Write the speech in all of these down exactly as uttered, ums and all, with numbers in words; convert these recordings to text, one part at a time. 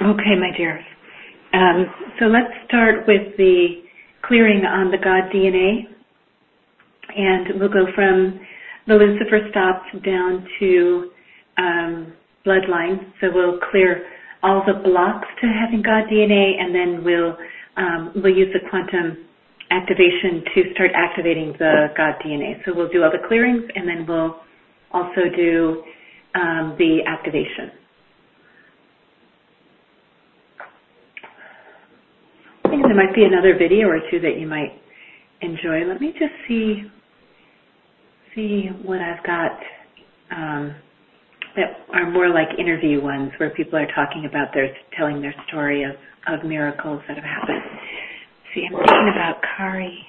Okay, my dears. Um, so let's start with the clearing on the God D N A. And we'll go from the Lucifer stops down to um, bloodline. So we'll clear all the blocks to having God D N A, and then we'll um, we'll use the quantum activation to start activating the God D N A. So we'll do all the clearings, and then we'll also do um, the activation. I think there might be another video or two that you might enjoy. Let me just see see what I've got um, that are more like interview ones where people are talking about their, telling their story of, of miracles that have happened. See, I'm thinking about Kari.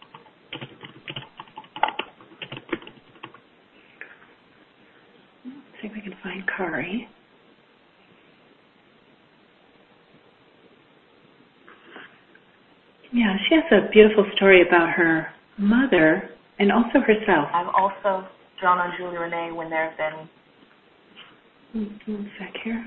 Let's see if I can find Kari. Yeah, she has a beautiful story about her mother and also herself. I've also drawn on Julie Renee when there have been... One sec here.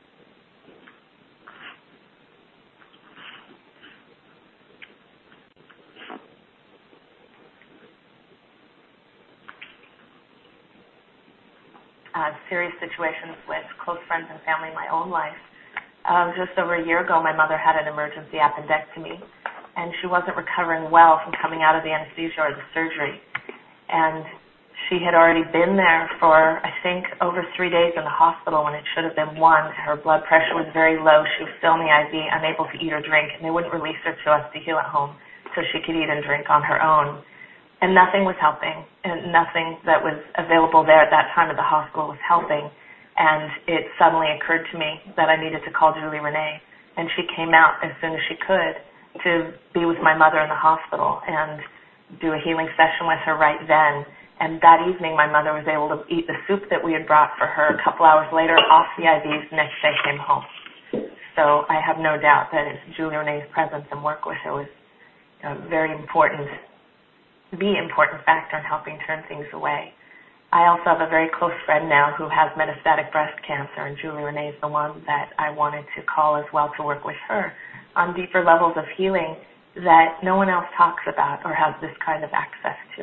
Uh, serious situations with close friends and family in my own life. Uh, just over a year ago, my mother had an emergency appendectomy, and she wasn't recovering well from coming out of the anesthesia or the surgery. And she had already been there for, I think, over three days in the hospital when it should have been one. Her blood pressure was very low. She was still in the I V, unable to eat or drink, and they wouldn't release her to us to heal at home so she could eat and drink on her own. And nothing was helping, and nothing that was available there at that time at the hospital was helping. And it suddenly occurred to me that I needed to call Julie Renee, and she came out as soon as she could to be with my mother in the hospital and do a healing session with her right then. And that evening, my mother was able to eat the soup that we had brought for her. A couple hours later, off the I Vs, next day came home. So I have no doubt that it's Julie Renee's presence and work with her was a very important, the important factor in helping turn things away. I also have a very close friend now who has metastatic breast cancer, and Julie Renee is the one that I wanted to call as well to work with her on deeper levels of healing that no one else talks about or has this kind of access to.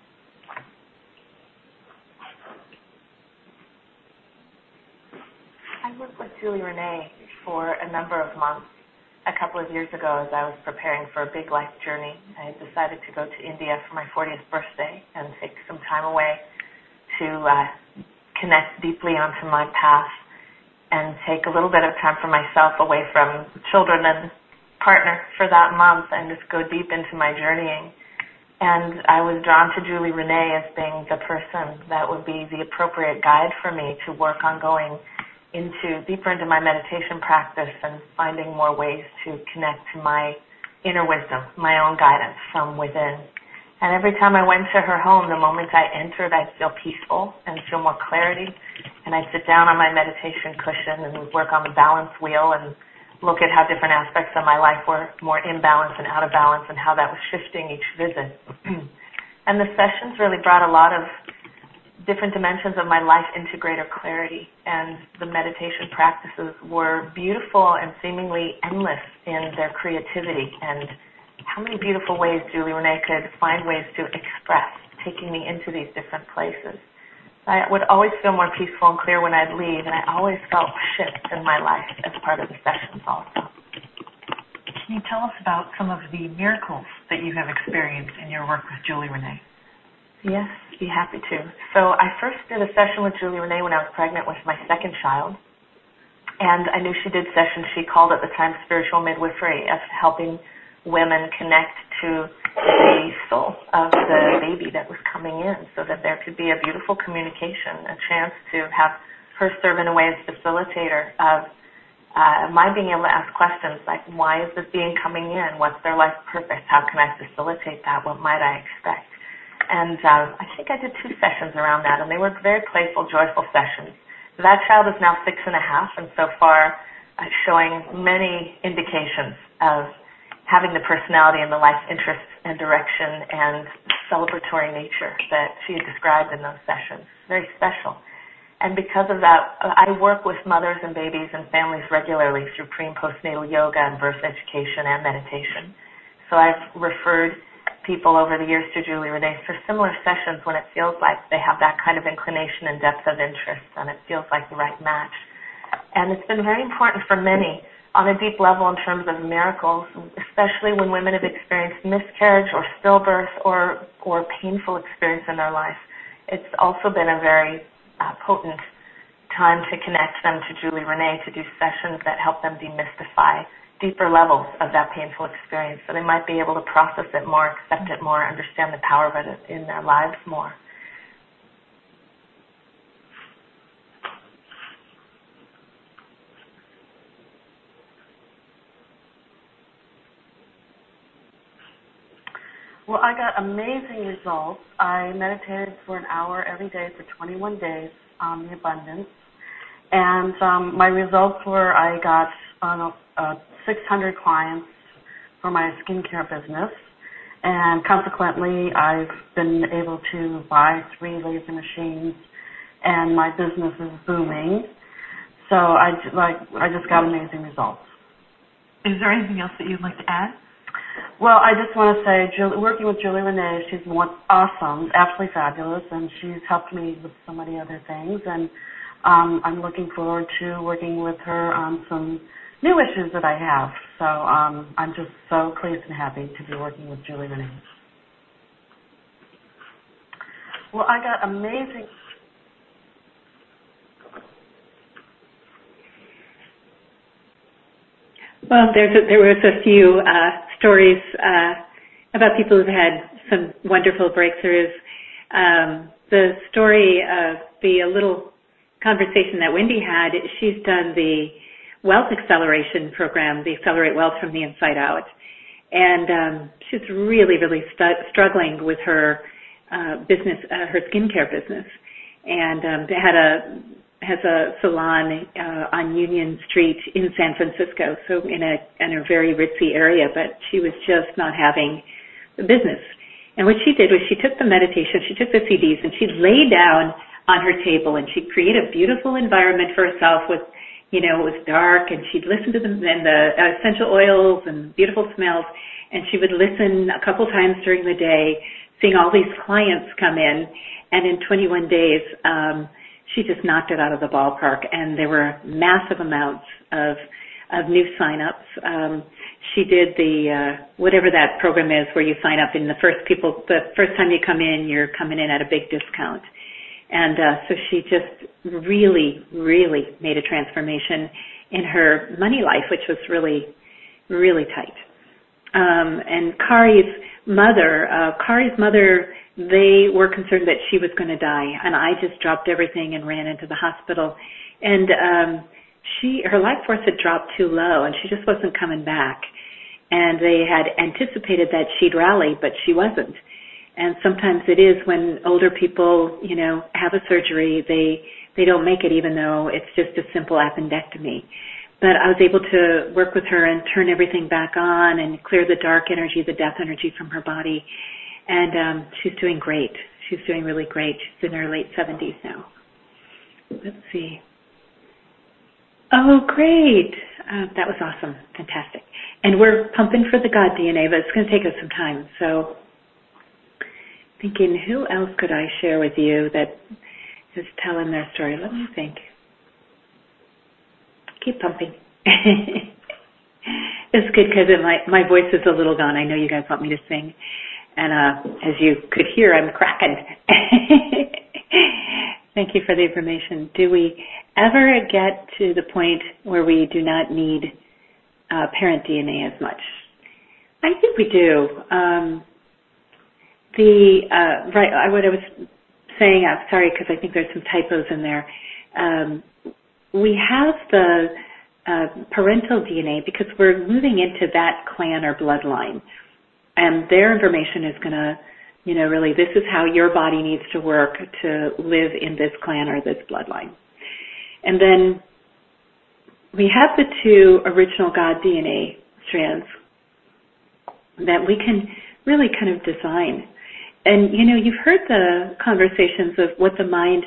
I worked with Julie Renee for a number of months. A couple of years ago, as I was preparing for a big life journey, I had decided to go to India for my fortieth birthday and take some time away to uh, connect deeply onto my path and take a little bit of time for myself away from children and partner for that month and just go deep into my journeying. And I was drawn to Julie Renee as being the person that would be the appropriate guide for me to work on going into deeper into my meditation practice and finding more ways to connect to my inner wisdom, my own guidance from within. And every time I went to her home, the moment I entered, I'd feel peaceful and feel more clarity. And I'd sit down on my meditation cushion and work on the balance wheel and look at how different aspects of my life were more in balance and out of balance and how that was shifting each visit. And the sessions really brought a lot of different dimensions of my life into greater clarity, and the meditation practices were beautiful and seemingly endless in their creativity, and how many beautiful ways Julie Renee could find ways to express, taking me into these different places. I would always feel more peaceful and clear when I'd leave, and I always felt shifts in my life as part of the sessions also. Can you tell us about some of the miracles that you have experienced in your work with Julie Renee? Yes, be happy to. So I first did a session with Julie Renee when I was pregnant with my second child, and I knew she did sessions she called at the time spiritual midwifery, as helping women connect to the soul of the baby that was coming in so that there could be a beautiful communication, a chance to have her serve in a way as facilitator of uh, my being able to ask questions like, why is this being coming in? What's their life purpose? How can I facilitate that? What might I expect? And uh, I think I did two sessions around that, and they were very playful, joyful sessions. That child is now six and a half, and so far uh, showing many indications of having the personality and the life interests and direction and celebratory nature that she had described in those sessions. Very special. And because of that, I work with mothers and babies and families regularly through pre- and postnatal yoga and birth education and meditation. So I've referred people over the years to Julie Renee for similar sessions when it feels like they have that kind of inclination and depth of interest and it feels like the right match. And it's been very important for many on a deep level in terms of miracles, especially when women have experienced miscarriage or stillbirth or, or painful experience in their life. It's also been a very uh, potent time to connect them to Julie Renee to do sessions that help them demystify deeper levels of that painful experience so they might be able to process it more, accept it more, understand the power of it in their lives more. Well, I got amazing results. I meditated for an hour every day for twenty-one days on the abundance. And um, my results were I got uh, uh, six hundred clients for my skincare business. And consequently, I've been able to buy three laser machines, and my business is booming. So I, like, I just got amazing results. Is there anything else that you'd like to add? Well, I just want to say, Julie, working with Julie Renee, she's awesome, absolutely fabulous, and she's helped me with so many other things. And um, I'm looking forward to working with her on some new issues that I have. So um, I'm just so pleased and happy to be working with Julie Renee. Well, I got amazing... Well, there's a, there was a few uh, stories uh, about people who've had some wonderful breakthroughs. Um, the story of the little conversation that Wendy had, she's done the Wealth Acceleration Program, the Accelerate Wealth from the Inside Out. And um, she's really, really stu- struggling with her uh, business, uh, her skincare business. And um, they had a has a salon uh, on Union Street in San Francisco, so in a in a very ritzy area, but she was just not having the business. And what she did was she took the meditation, she took the C Ds, and she lay down on her table, and she created a beautiful environment for herself with, you know, it was dark, and she'd listen to the, and the essential oils and beautiful smells, and she would listen a couple times during the day, seeing all these clients come in, and in twenty-one days, um, she just knocked it out of the ballpark, and there were massive amounts of of new sign-ups. Um, she did the uh, whatever that program is where you sign up, and the first people, the first time you come in, you're coming in at a big discount. And uh, so she just really, really made a transformation in her money life, which was really, really tight. Um, and Kari's mother, uh, Kari's mother, they were concerned that she was going to die, and I just dropped everything and ran into the hospital. And um, she, her life force had dropped too low, and she just wasn't coming back. And they had anticipated that she'd rally, but she wasn't. And sometimes it is when older people, you know, have a surgery, they they don't make it, even though it's just a simple appendectomy. But I was able to work with her and turn everything back on and clear the dark energy, the death energy from her body. And um, she's doing great. She's doing really great. She's in her late seventies now. Let's see. Oh, great. Uh, that was awesome. Fantastic. And we're pumping for the God D N A, but it's going to take us some time. So thinking, who else could I share with you that is telling their story? Let me think. Keep pumping. It's good because my, my voice is a little gone. I know you guys want me to sing. And uh, as you could hear, I'm cracking. Thank you for the information. Do we ever get to the point where we do not need uh, parent D N A as much? I think we do. Um, the uh, right, what I was saying, I'm sorry because I think there's some typos in there. Um, we have the uh, parental D N A because we're moving into that clan or bloodline. And their information is going to, you know, really, this is how your body needs to work to live in this clan or this bloodline. And then we have the two original God D N A strands that we can really kind of design. And, you know, you've heard the conversations of what the mind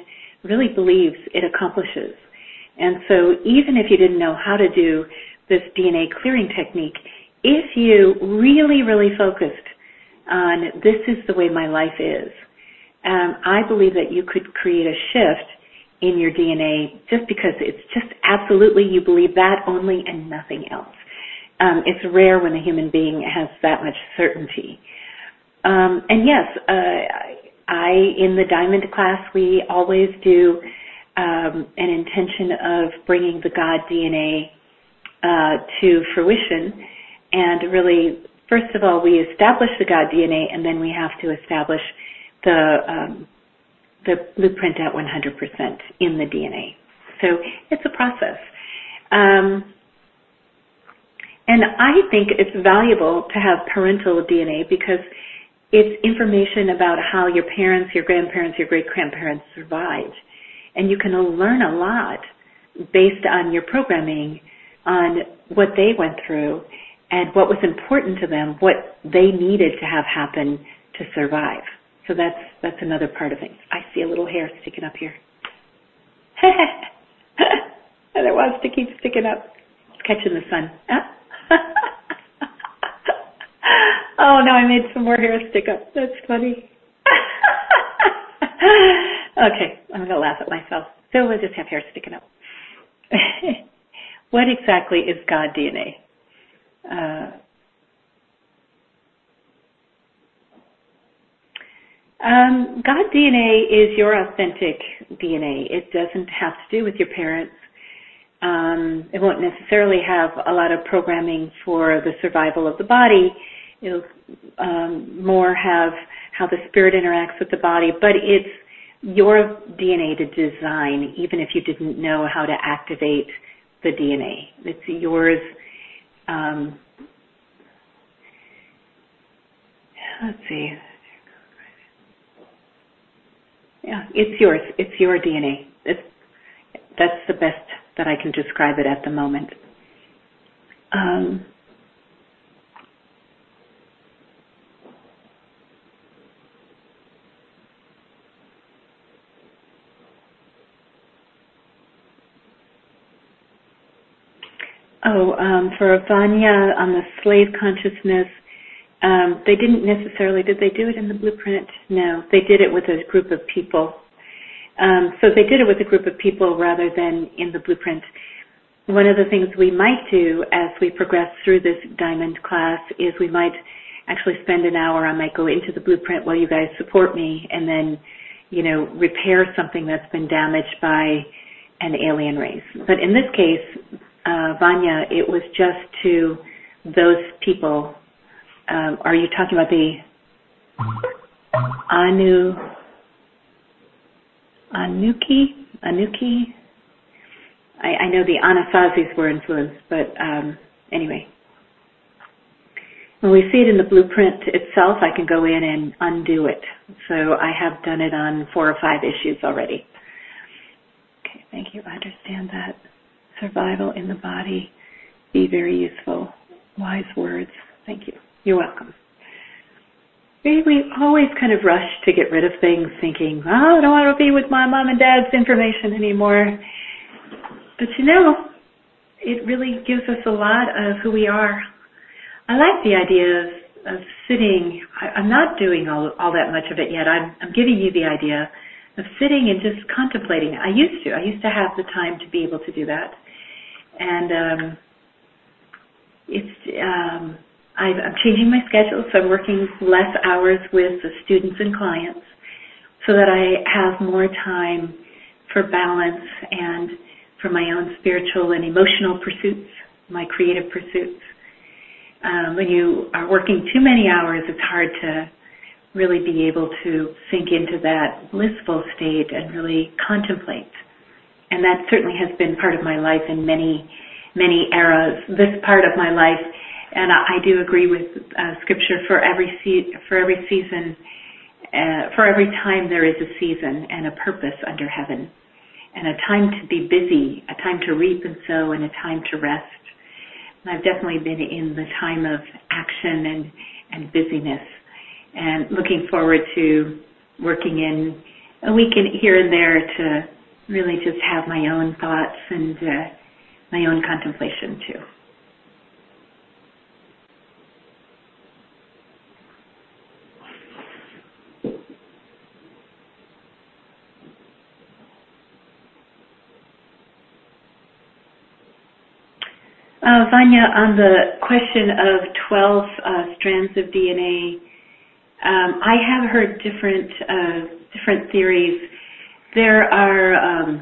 really believes it accomplishes. And so even if you didn't know how to do this D N A clearing technique, if you really, really focused on this is the way my life is, um, I believe that you could create a shift in your D N A just because it's just absolutely you believe that only and nothing else. Um, it's rare when a human being has that much certainty. Um, and yes, uh, I, in the Diamond class, we always do um, an intention of bringing the God D N A uh, to fruition. And really, first of all, we establish the God D N A, and then we have to establish the um, the blueprint at one hundred percent in the D N A. So it's a process. Um, and I think it's valuable to have parental D N A because it's information about how your parents, your grandparents, your great-grandparents survived. And you can learn a lot based on your programming on what they went through and what was important to them, what they needed to have happen to survive. So that's that's another part of it. I see a little hair sticking up here. And it wants to keep sticking up. It's catching the sun. Oh, no, I made some more hair stick up. That's funny. Okay, I'm going to laugh at myself. So we'll just have hair sticking up. What exactly is God D N A? Uh, um, God D N A is your authentic D N A. It doesn't have to do with your parents. Um, it won't necessarily have a lot of programming for the survival of the body. It'll um, more have how the spirit interacts with the body, but it's your D N A to design, even if you didn't know how to activate the D N A. It's yours. Um, let's see. Yeah, it's yours. It's your D N A. It's, that's the best that I can describe it at the moment. Um, Oh, um, for Vanya on the slave consciousness, um, they didn't necessarily, did they do it in the blueprint? No, they did it with a group of people. Um, so they did it with a group of people rather than in the blueprint. One of the things we might do as we progress through this Diamond class is we might actually spend an hour, I might go into the blueprint while you guys support me and then, you know, repair something that's been damaged by an alien race. But in this case, Uh, Vanya, it was just to those people. Um, are you talking about the Anu, Anuki? Anuki? I, I know the Anasazis were influenced, but um, anyway. When we see it in the blueprint itself, I can go in and undo it. So I have done it on four or five issues already. Okay, thank you. I understand that. Survival in the body, be very useful. Wise words. Thank you. You're welcome. We, we always kind of rush to get rid of things thinking, oh, I don't want to be with my mom and dad's information anymore. But you know, it really gives us a lot of who we are. I like the idea of, of sitting. I, I'm not doing all, all that much of it yet. I'm, I'm giving you the idea of sitting and just contemplating. I used to. I used to have the time to be able to do that. And um, it's um, I've, I'm changing my schedule, so I'm working less hours with the students and clients so that I have more time for balance and for my own spiritual and emotional pursuits, my creative pursuits. Um, when you are working too many hours, it's hard to really be able to sink into that blissful state and really contemplate. And that certainly has been part of my life in many, many eras. This part of my life, and I, I do agree with uh, Scripture, for every se- for every season, uh, for every time there is a season and a purpose under heaven, and a time to be busy, a time to reap and sow, and a time to rest. And I've definitely been in the time of action and, and busyness, and looking forward to working in a weekend here and there to really just have my own thoughts and uh, my own contemplation too. Uh, Vanya, on the question of twelve uh, strands of D N A, um, I have heard different uh, different theories. There are, um,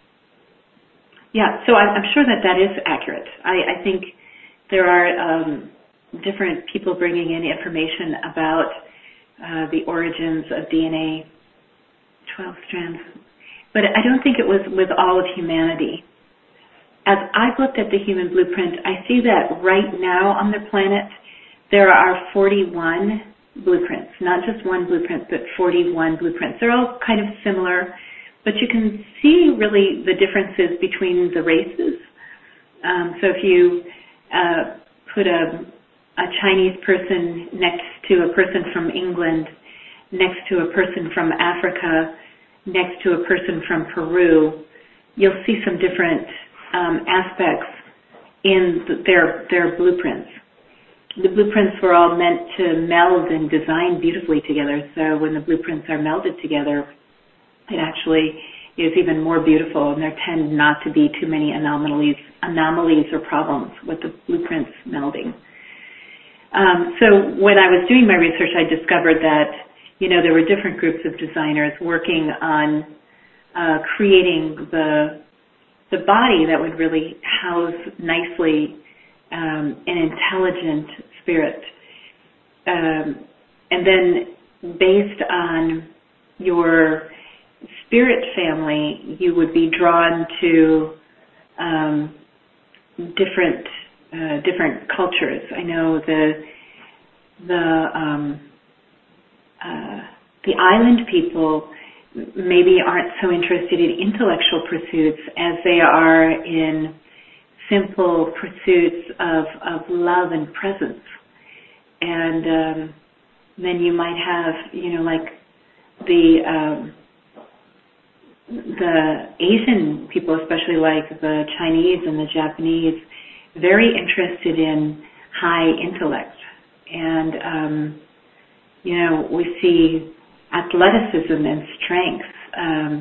yeah, so I'm, I'm sure that that is accurate. I, I think there are um, different people bringing in information about uh, the origins of D N A, twelve strands, but I don't think it was with all of humanity. As I've looked at the human blueprint, I see that right now on the planet, there are forty-one blueprints, not just one blueprint, but forty-one blueprints. They're all kind of similar, but you can see really the differences between the races. Um, so if you uh, put a, a Chinese person next to a person from England, next to a person from Africa, next to a person from Peru, you'll see some different Um, aspects in the, their their blueprints. The blueprints were all meant to meld and design beautifully together, so when the blueprints are melded together, it actually is even more beautiful, and there tend not to be too many anomalies anomalies or problems with the blueprints melding. Um, so when I was doing my research, I discovered that, you know, there were different groups of designers working on uh, creating the the body that would really house nicely um, an intelligent spirit. Um, and then based on your spirit family, you would be drawn to um, different uh, different cultures. I know the the um, uh, the island people maybe aren't so interested in intellectual pursuits as they are in simple pursuits of, of love and presence. And um, then you might have, you know, like the um, the Asian people, especially like the Chinese and the Japanese, very interested in high intellect. And, um, you know, we see athleticism and strength um,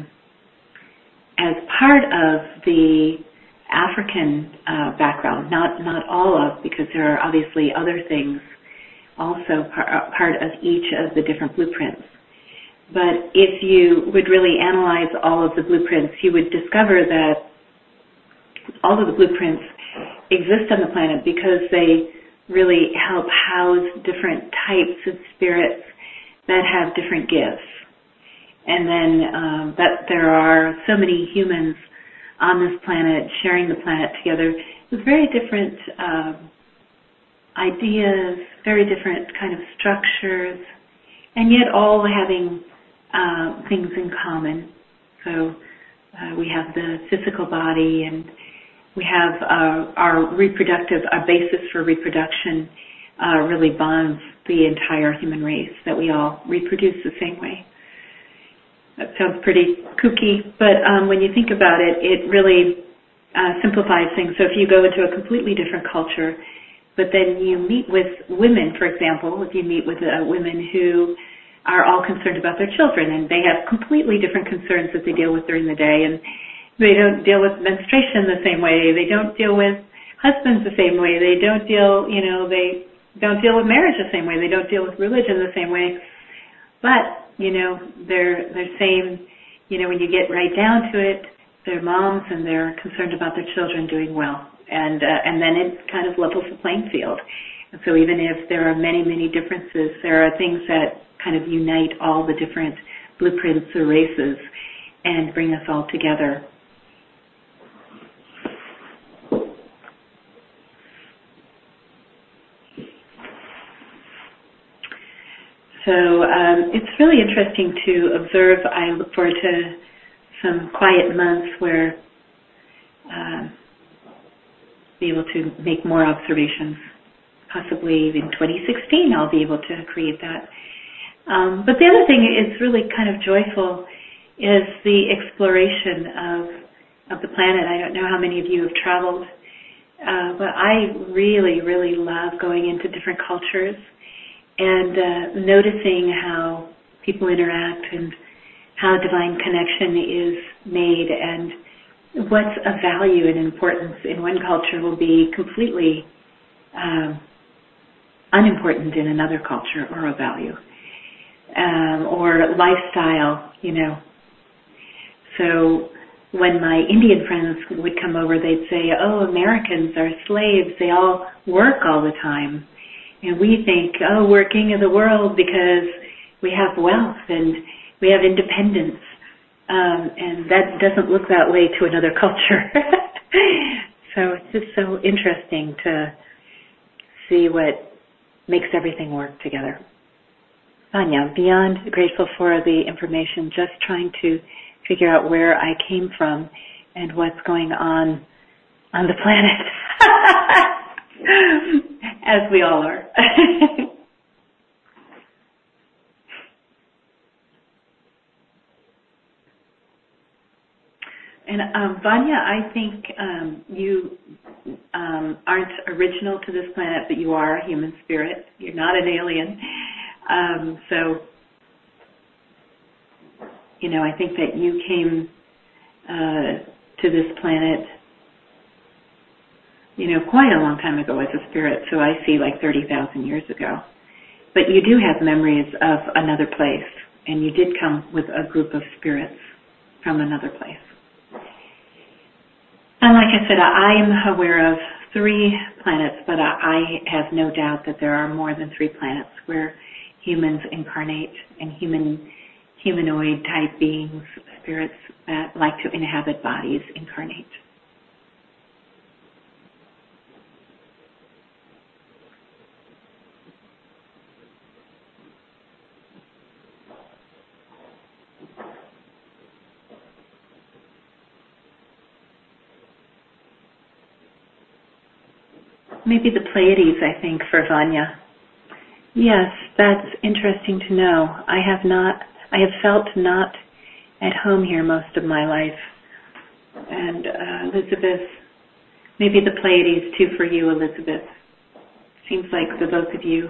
as part of the African uh, background, not not all of, because there are obviously other things also par- part of each of the different blueprints. But if you would really analyze all of the blueprints, you would discover that all of the blueprints exist on the planet because they really help house different types of spirits that have different gifts. And then um, that there are so many humans on this planet sharing the planet together with very different uh, ideas, very different kind of structures, and yet all having uh, things in common. So uh, we have the physical body, and we have uh, our reproductive, our basis for reproduction uh, really bonds the entire human race, that we all reproduce the same way. That sounds pretty kooky, but um, when you think about it, it really uh, simplifies things. So if you go into a completely different culture, but then you meet with women, for example, if you meet with uh, women who are all concerned about their children, and they have completely different concerns that they deal with during the day, and they don't deal with menstruation the same way, they don't deal with husbands the same way, they don't deal, you know, they don't deal with marriage the same way, they don't deal with religion the same way, but, you know, they're, they're same, you know, when you get right down to it, they're moms and they're concerned about their children doing well, and uh, and then it kind of levels the playing field. And so even if there are many, many differences, there are things that kind of unite all the different blueprints or races and bring us all together. So um, it's really interesting to observe. I look forward to some quiet months where um, be able to make more observations. Possibly in twenty sixteen I'll be able to create that. Um, but the other thing is really kind of joyful is the exploration of, of the planet. I don't know how many of you have traveled, uh, but I really, really love going into different cultures and uh, noticing how people interact and how divine connection is made, and what's of value and importance in one culture will be completely um, unimportant in another culture, or of value, um, or lifestyle, you know. So when my Indian friends would come over, they'd say, oh, Americans are slaves, they all work all the time. And we think, oh, we're king of the world because we have wealth and we have independence. Um, and that doesn't look that way to another culture. So it's just so interesting to see what makes everything work together. Vanya, beyond grateful for the information, just trying to figure out where I came from and what's going on on the planet. As we all are. And um, Vanya, I think um, you um, aren't original to this planet, but you are a human spirit. You're not an alien. Um, so, you know, I think that you came uh, to this planet, you know, quite a long time ago as a spirit. So I see like thirty thousand years ago. But you do have memories of another place, and you did come with a group of spirits from another place. And like I said, I am aware of three planets, but I have no doubt that there are more than three planets where humans incarnate, and human, humanoid type beings, spirits that like to inhabit bodies, incarnate. Maybe the Pleiades, I think, for Vanya. Yes, that's interesting to know. I have not, I have felt not at home here most of my life. And uh, Elizabeth, maybe the Pleiades too for you, Elizabeth. Seems like the both of you.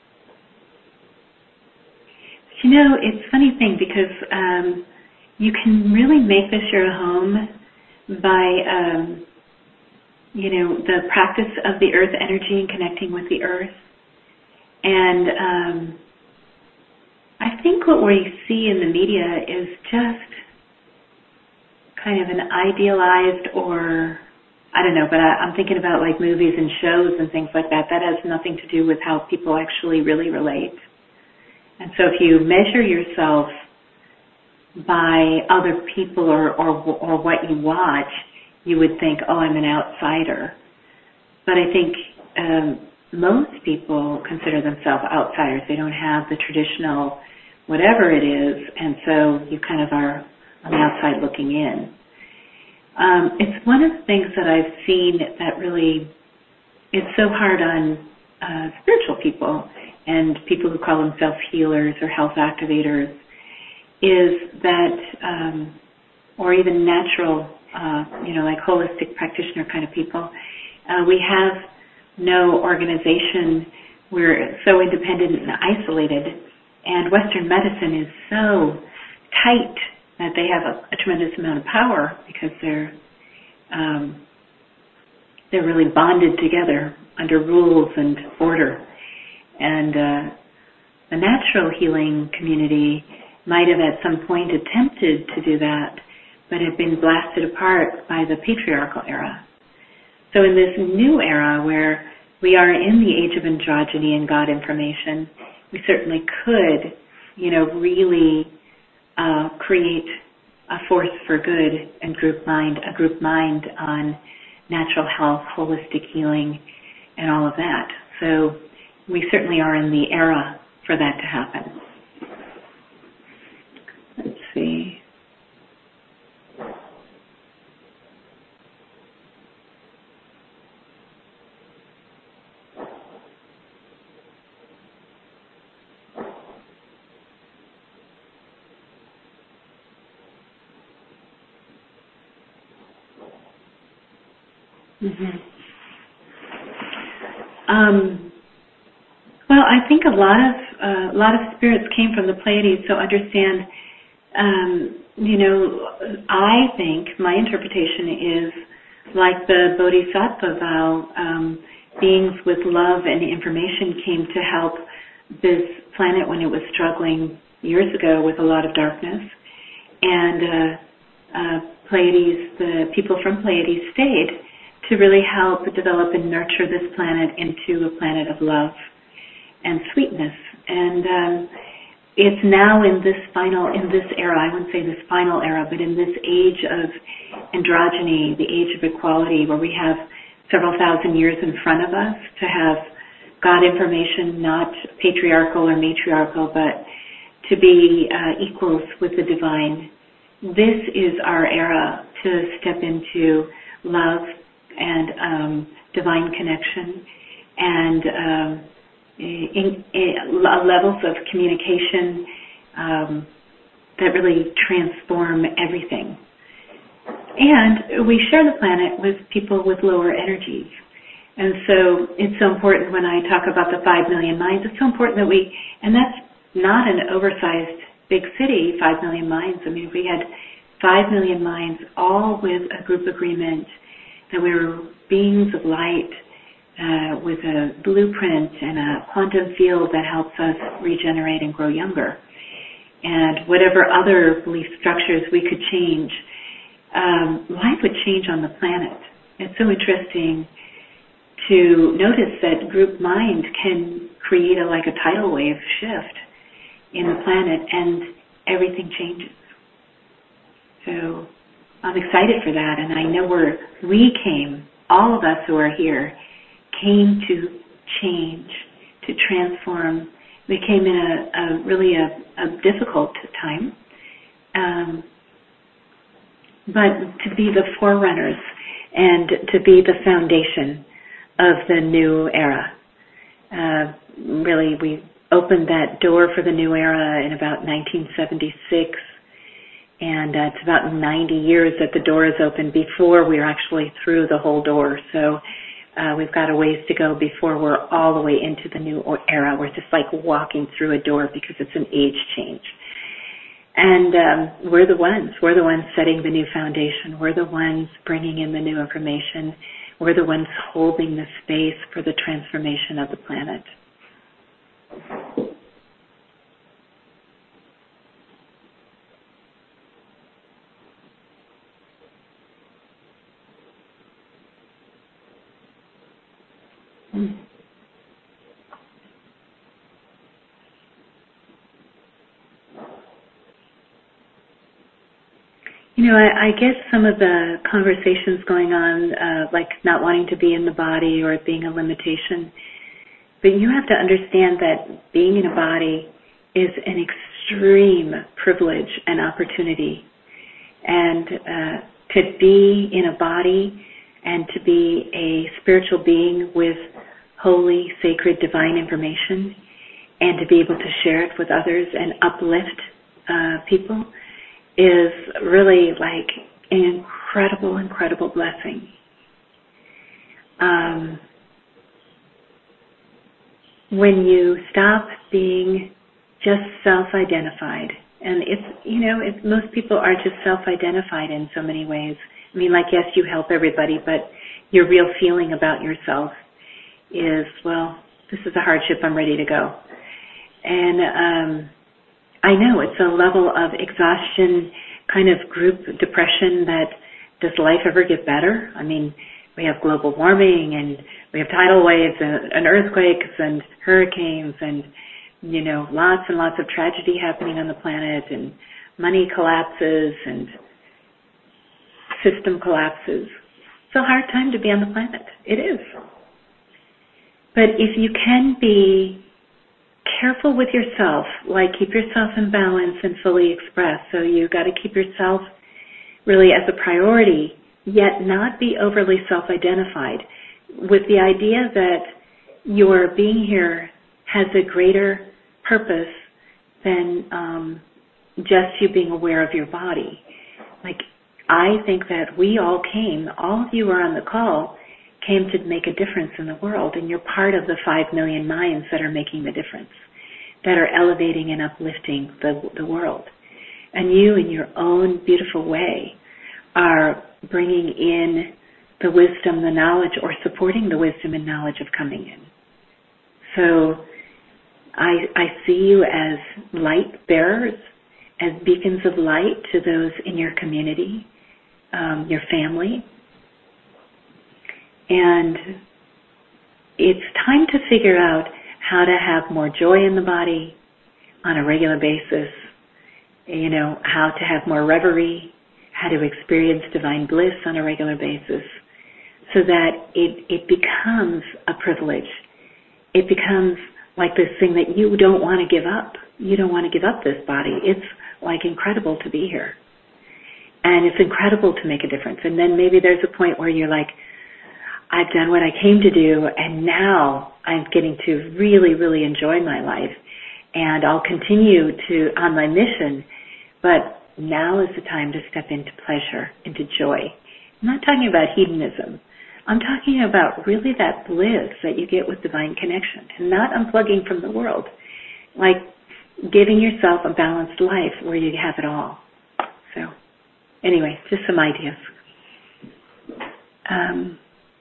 But you know, it's a funny thing because um, you can really make this your home by um, you know, the practice of the earth energy and connecting with the earth. And um, I think what we see in the media is just kind of an idealized, or, I don't know, but I, I'm thinking about like movies and shows and things like that. That has nothing to do with how people actually really relate. And so if you measure yourself by other people or, or, or what you watch, you would think, oh, I'm an outsider. But I think um, most people consider themselves outsiders. They don't have the traditional whatever it is, and so you kind of are on the outside looking in. Um, it's one of the things that I've seen that really is so hard on uh, spiritual people and people who call themselves healers or health activators, is that, um, or even natural Uh, you know, like holistic practitioner kind of people. Uh, we have no organization. We're so independent and isolated. And Western medicine is so tight that they have a, a tremendous amount of power because they're um, they're really bonded together under rules and order. And uh, the natural healing community might have at some point attempted to do that, but have been blasted apart by the patriarchal era. So in this new era where we are in the age of androgyny and God information, we certainly could, you know, really uh, create a force for good and group mind, a group mind on natural health, holistic healing, and all of that. So we certainly are in the era for that to happen. Let's see. Mm-hmm. Um, well, I think a lot of uh, a lot of spirits came from the Pleiades. So understand, um, you know, I think my interpretation is like the Bodhisattva vow. Um, beings with love and information came to help this planet when it was struggling years ago with a lot of darkness, and uh, uh, Pleiades, the people from Pleiades stayed to really help develop and nurture this planet into a planet of love and sweetness. And um, it's now in this final, in this era, I wouldn't say this final era, but in this age of androgyny, the age of equality, where we have several thousand years in front of us to have God information, not patriarchal or matriarchal, but to be uh, equals with the divine. This is our era to step into love and um, divine connection and um, in, in levels of communication um, that really transform everything. And we share the planet with people with lower energies. And so it's so important when I talk about the five million minds, it's so important that we, and that's not an oversized big city, five million minds. I mean, we had five million minds all with a group agreement that we were beings of light uh, with a blueprint and a quantum field that helps us regenerate and grow younger. And whatever other belief structures we could change, um, life would change on the planet. It's so interesting to notice that group mind can create a, like a tidal wave shift in the planet and everything changes. So I'm excited for that, and I know we're, we came, all of us who are here, came to change, to transform. We came in a, a really a, a difficult time, um, but to be the forerunners and to be the foundation of the new era. Uh, really, we opened that door for the new era in about nineteen seventy-six, and uh, it's about ninety years that the door is open before we're actually through the whole door. So uh, we've got a ways to go before we're all the way into the new era. We're just like walking through a door because it's an age change. And um, we're the ones. We're the ones setting the new foundation. We're the ones bringing in the new information. We're the ones holding the space for the transformation of the planet. Mm. You know, I, I guess some of the conversations going on, uh, like not wanting to be in the body or it being a limitation, but you have to understand that being in a body is an extreme privilege and opportunity. And uh, to be in a body and to be a spiritual being with holy, sacred, divine information and to be able to share it with others and uplift uh, people is really like an incredible, incredible blessing. Um, when you stop being just self-identified, and it's, you know, it's, most people are just self-identified in so many ways. I mean, like, yes, you help everybody, but your real feeling about yourself is, well, this is a hardship, I'm ready to go. And um, I know it's a level of exhaustion, kind of group depression that, does life ever get better? I mean, we have global warming and we have tidal waves and, and earthquakes and hurricanes and, you know, lots and lots of tragedy happening on the planet, and money collapses and system collapses. It's a hard time to be on the planet. It is. But if you can be careful with yourself, like keep yourself in balance and fully express, so you got to keep yourself really as a priority, yet not be overly self-identified, with the idea that your being here has a greater purpose than um, just you being aware of your body. Like, I think that we all came, all of you are on the call, came to make a difference in the world, and you're part of the five million minds that are making the difference, that are elevating and uplifting the, the world. And you, in your own beautiful way, are bringing in the wisdom, the knowledge, or supporting the wisdom and knowledge of coming in. So I, I see you as light bearers, as beacons of light to those in your community, um, your family. And it's time to figure out how to have more joy in the body on a regular basis, you know, how to have more reverie, how to experience divine bliss on a regular basis, so that it, it becomes a privilege. It becomes like this thing that you don't want to give up. You don't want to give up this body. It's like incredible to be here. And it's incredible to make a difference. And then maybe there's a point where you're like, I've done what I came to do, and now I'm getting to really, really enjoy my life. And I'll continue to on my mission, but now is the time to step into pleasure, into joy. I'm not talking about hedonism. I'm talking about really that bliss that you get with divine connection and not unplugging from the world, like giving yourself a balanced life where you have it all. So anyway, just some ideas. Um,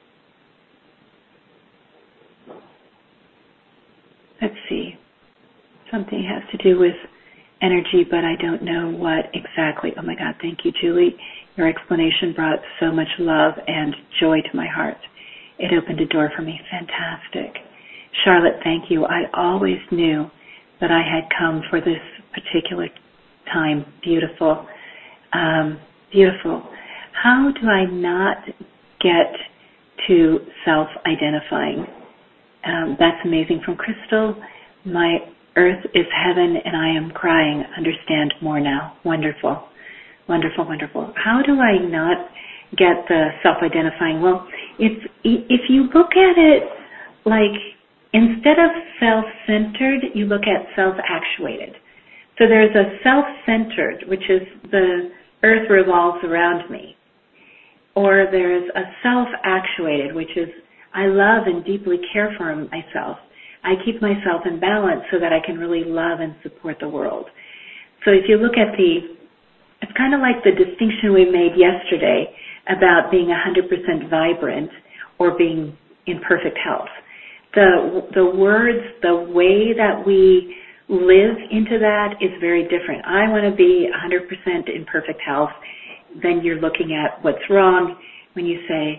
let's see. Something has to do with energy, but I don't know what exactly. Oh my God, thank you, Julie. Your explanation brought so much love and joy to my heart. It opened a door for me. Fantastic. Charlotte, thank you. I always knew that I had come for this particular time. Beautiful. Um, beautiful. How do I not get to self-identifying? Um, that's amazing. From Crystal, my earth is heaven and I am crying. Understand more now. Wonderful. Wonderful, wonderful. How do I not get the self-identifying? Well, if, if you look at it like instead of self-centered, you look at self-actuated. So there's a self-centered, which is the earth revolves around me. Or there's a self-actuated, which is I love and deeply care for myself. I keep myself in balance so that I can really love and support the world. So if you look at the, it's kind of like the distinction we made yesterday about being one hundred percent vibrant or being in perfect health. The, the words, the way that we live into that is very different. I want to be one hundred percent in perfect health. Then you're looking at what's wrong when you say,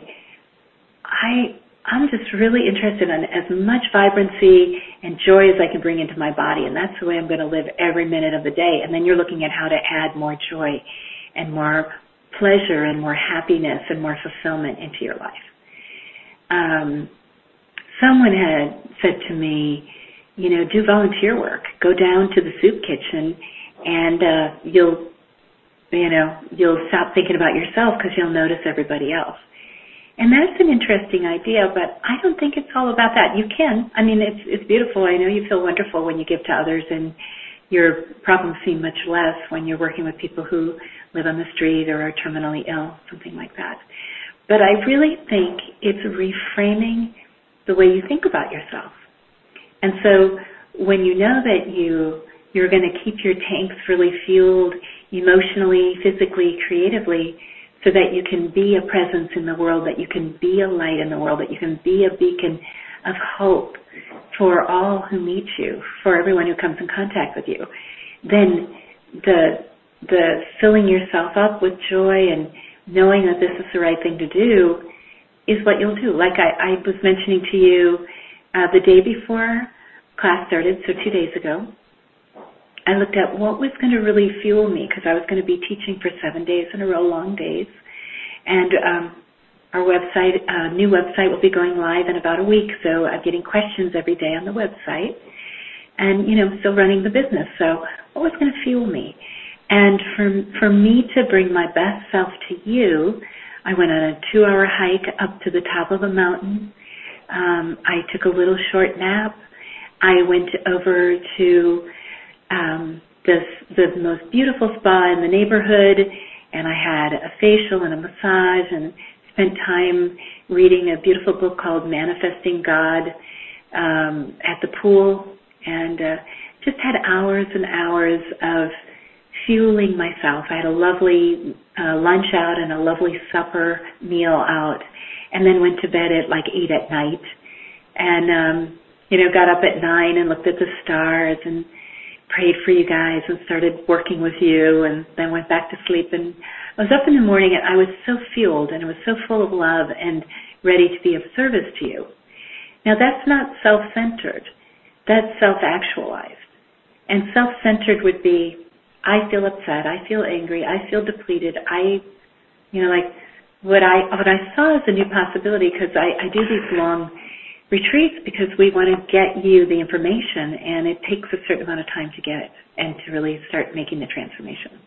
I I'm just really interested in as much vibrancy and joy as I can bring into my body, and that's the way I'm going to live every minute of the day. And then you're looking at how to add more joy and more pleasure and more happiness and more fulfillment into your life. Um, someone had said to me, you know, do volunteer work. Go down to the soup kitchen and uh, you'll, you know, you'll stop thinking about yourself because you'll notice everybody else. And that's an interesting idea, but I don't think it's all about that. You can. I mean, it's it's beautiful. I know you feel wonderful when you give to others, and your problems seem much less when you're working with people who live on the street or are terminally ill, something like that. But I really think it's reframing the way you think about yourself. And so when you know that you, you're going to keep your tanks really fueled emotionally, physically, creatively, so that you can be a presence in the world, that you can be a light in the world, that you can be a beacon of hope for all who meet you, for everyone who comes in contact with you, then the the filling yourself up with joy and knowing that this is the right thing to do is what you'll do. Like I, I was mentioning to you uh, the day before class started, so two days ago, I looked at what was going to really fuel me because I was going to be teaching for seven days in a row, long days. And um, our website, uh, new website will be going live in about a week, so I'm getting questions every day on the website. And, you know, still running the business. So what was going to fuel me? And for, for me to bring my best self to you, I went on a two-hour hike up to the top of a mountain. Um, I took a little short nap. I went over to Um, this the most beautiful spa in the neighborhood, and I had a facial and a massage and spent time reading a beautiful book called Manifesting God um, at the pool, and uh, just had hours and hours of fueling myself. I had a lovely uh, lunch out and a lovely supper meal out, and then went to bed at like eight at night, and um, you know, got up at nine and looked at the stars and prayed for you guys and started working with you, and then went back to sleep. And I was up in the morning and I was so fueled and I was so full of love and ready to be of service to you. Now that's not self-centered. That's self-actualized. And self-centered would be, I feel upset, I feel angry, I feel depleted. I, you know, like what I what I saw as a new possibility, because I, I do these long retreats because we want to get you the information, and it takes a certain amount of time to get it and to really start making the transformation.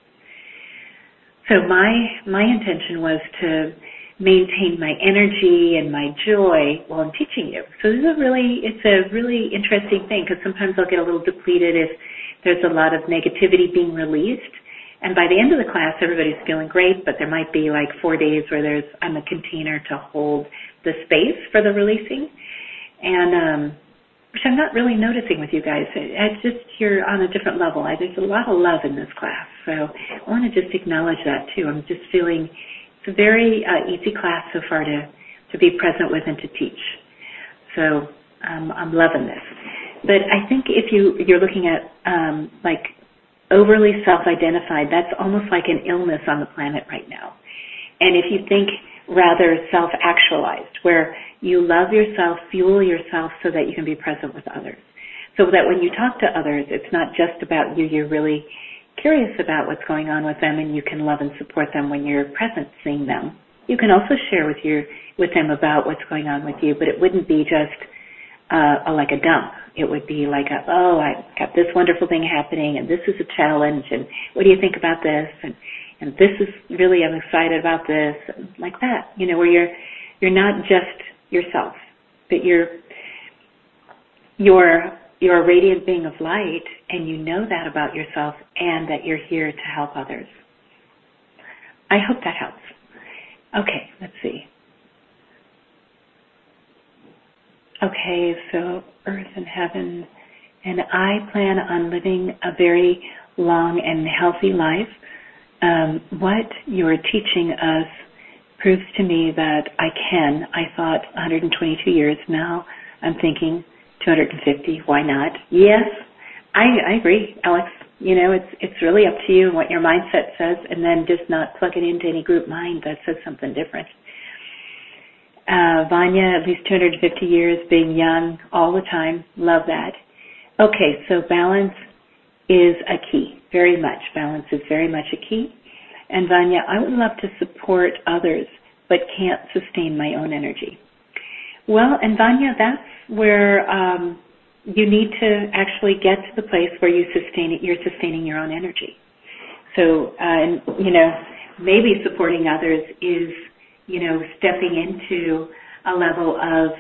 So my my intention was to maintain my energy and my joy while I'm teaching you. So this is a really, it's a really interesting thing, because sometimes I'll get a little depleted if there's a lot of negativity being released. And by the end of the class, everybody's feeling great, but there might be like four days where there's I'm a container to hold the space for the releasing. And um, which I'm not really noticing with you guys. It's just you're on a different level. I, there's a lot of love in this class. So I want to just acknowledge that too. I'm just feeling it's a very uh, easy class so far to, to be present with and to teach. So um, I'm loving this. But I think if you, you're looking at um, like overly self-identified, that's almost like an illness on the planet right now. And if you think rather self-actualized, where you love yourself, fuel yourself so that you can be present with others. So that when you talk to others, it's not just about you, you're really curious about what's going on with them, and you can love and support them when you're present seeing them. You can also share with your with them about what's going on with you, but it wouldn't be just uh, a, like a dump. It would be like, a, oh, I got this wonderful thing happening, and this is a challenge, and what do you think about this? And and this is really, I'm excited about this, and like that. You know, where you're you're not just yourself, but you're you're you're a radiant being of light, and you know that about yourself, and that you're here to help others. I hope that helps. Okay, let's see. Okay, so earth and heaven, and I plan on living a very long and healthy life. Um, what you're teaching us proves to me that I can. I thought one hundred twenty-two years. Now I'm thinking two hundred fifty. Why not? Yes, I, I agree, Alex. You know, it's it's really up to you and what your mindset says, and then just not plug it into any group mind that says something different. Uh, Vanya, at least two hundred fifty years, being young all the time. Love that. Okay, so balance is a key. Very much. Balance is very much a key. And Vanya, I would love to support others, but can't sustain my own energy. Well, and Vanya, that's where um, you need to actually get to the place where you sustain it, you're sustaining your own energy. So, uh, and, you know, maybe supporting others is, you know, stepping into a level of,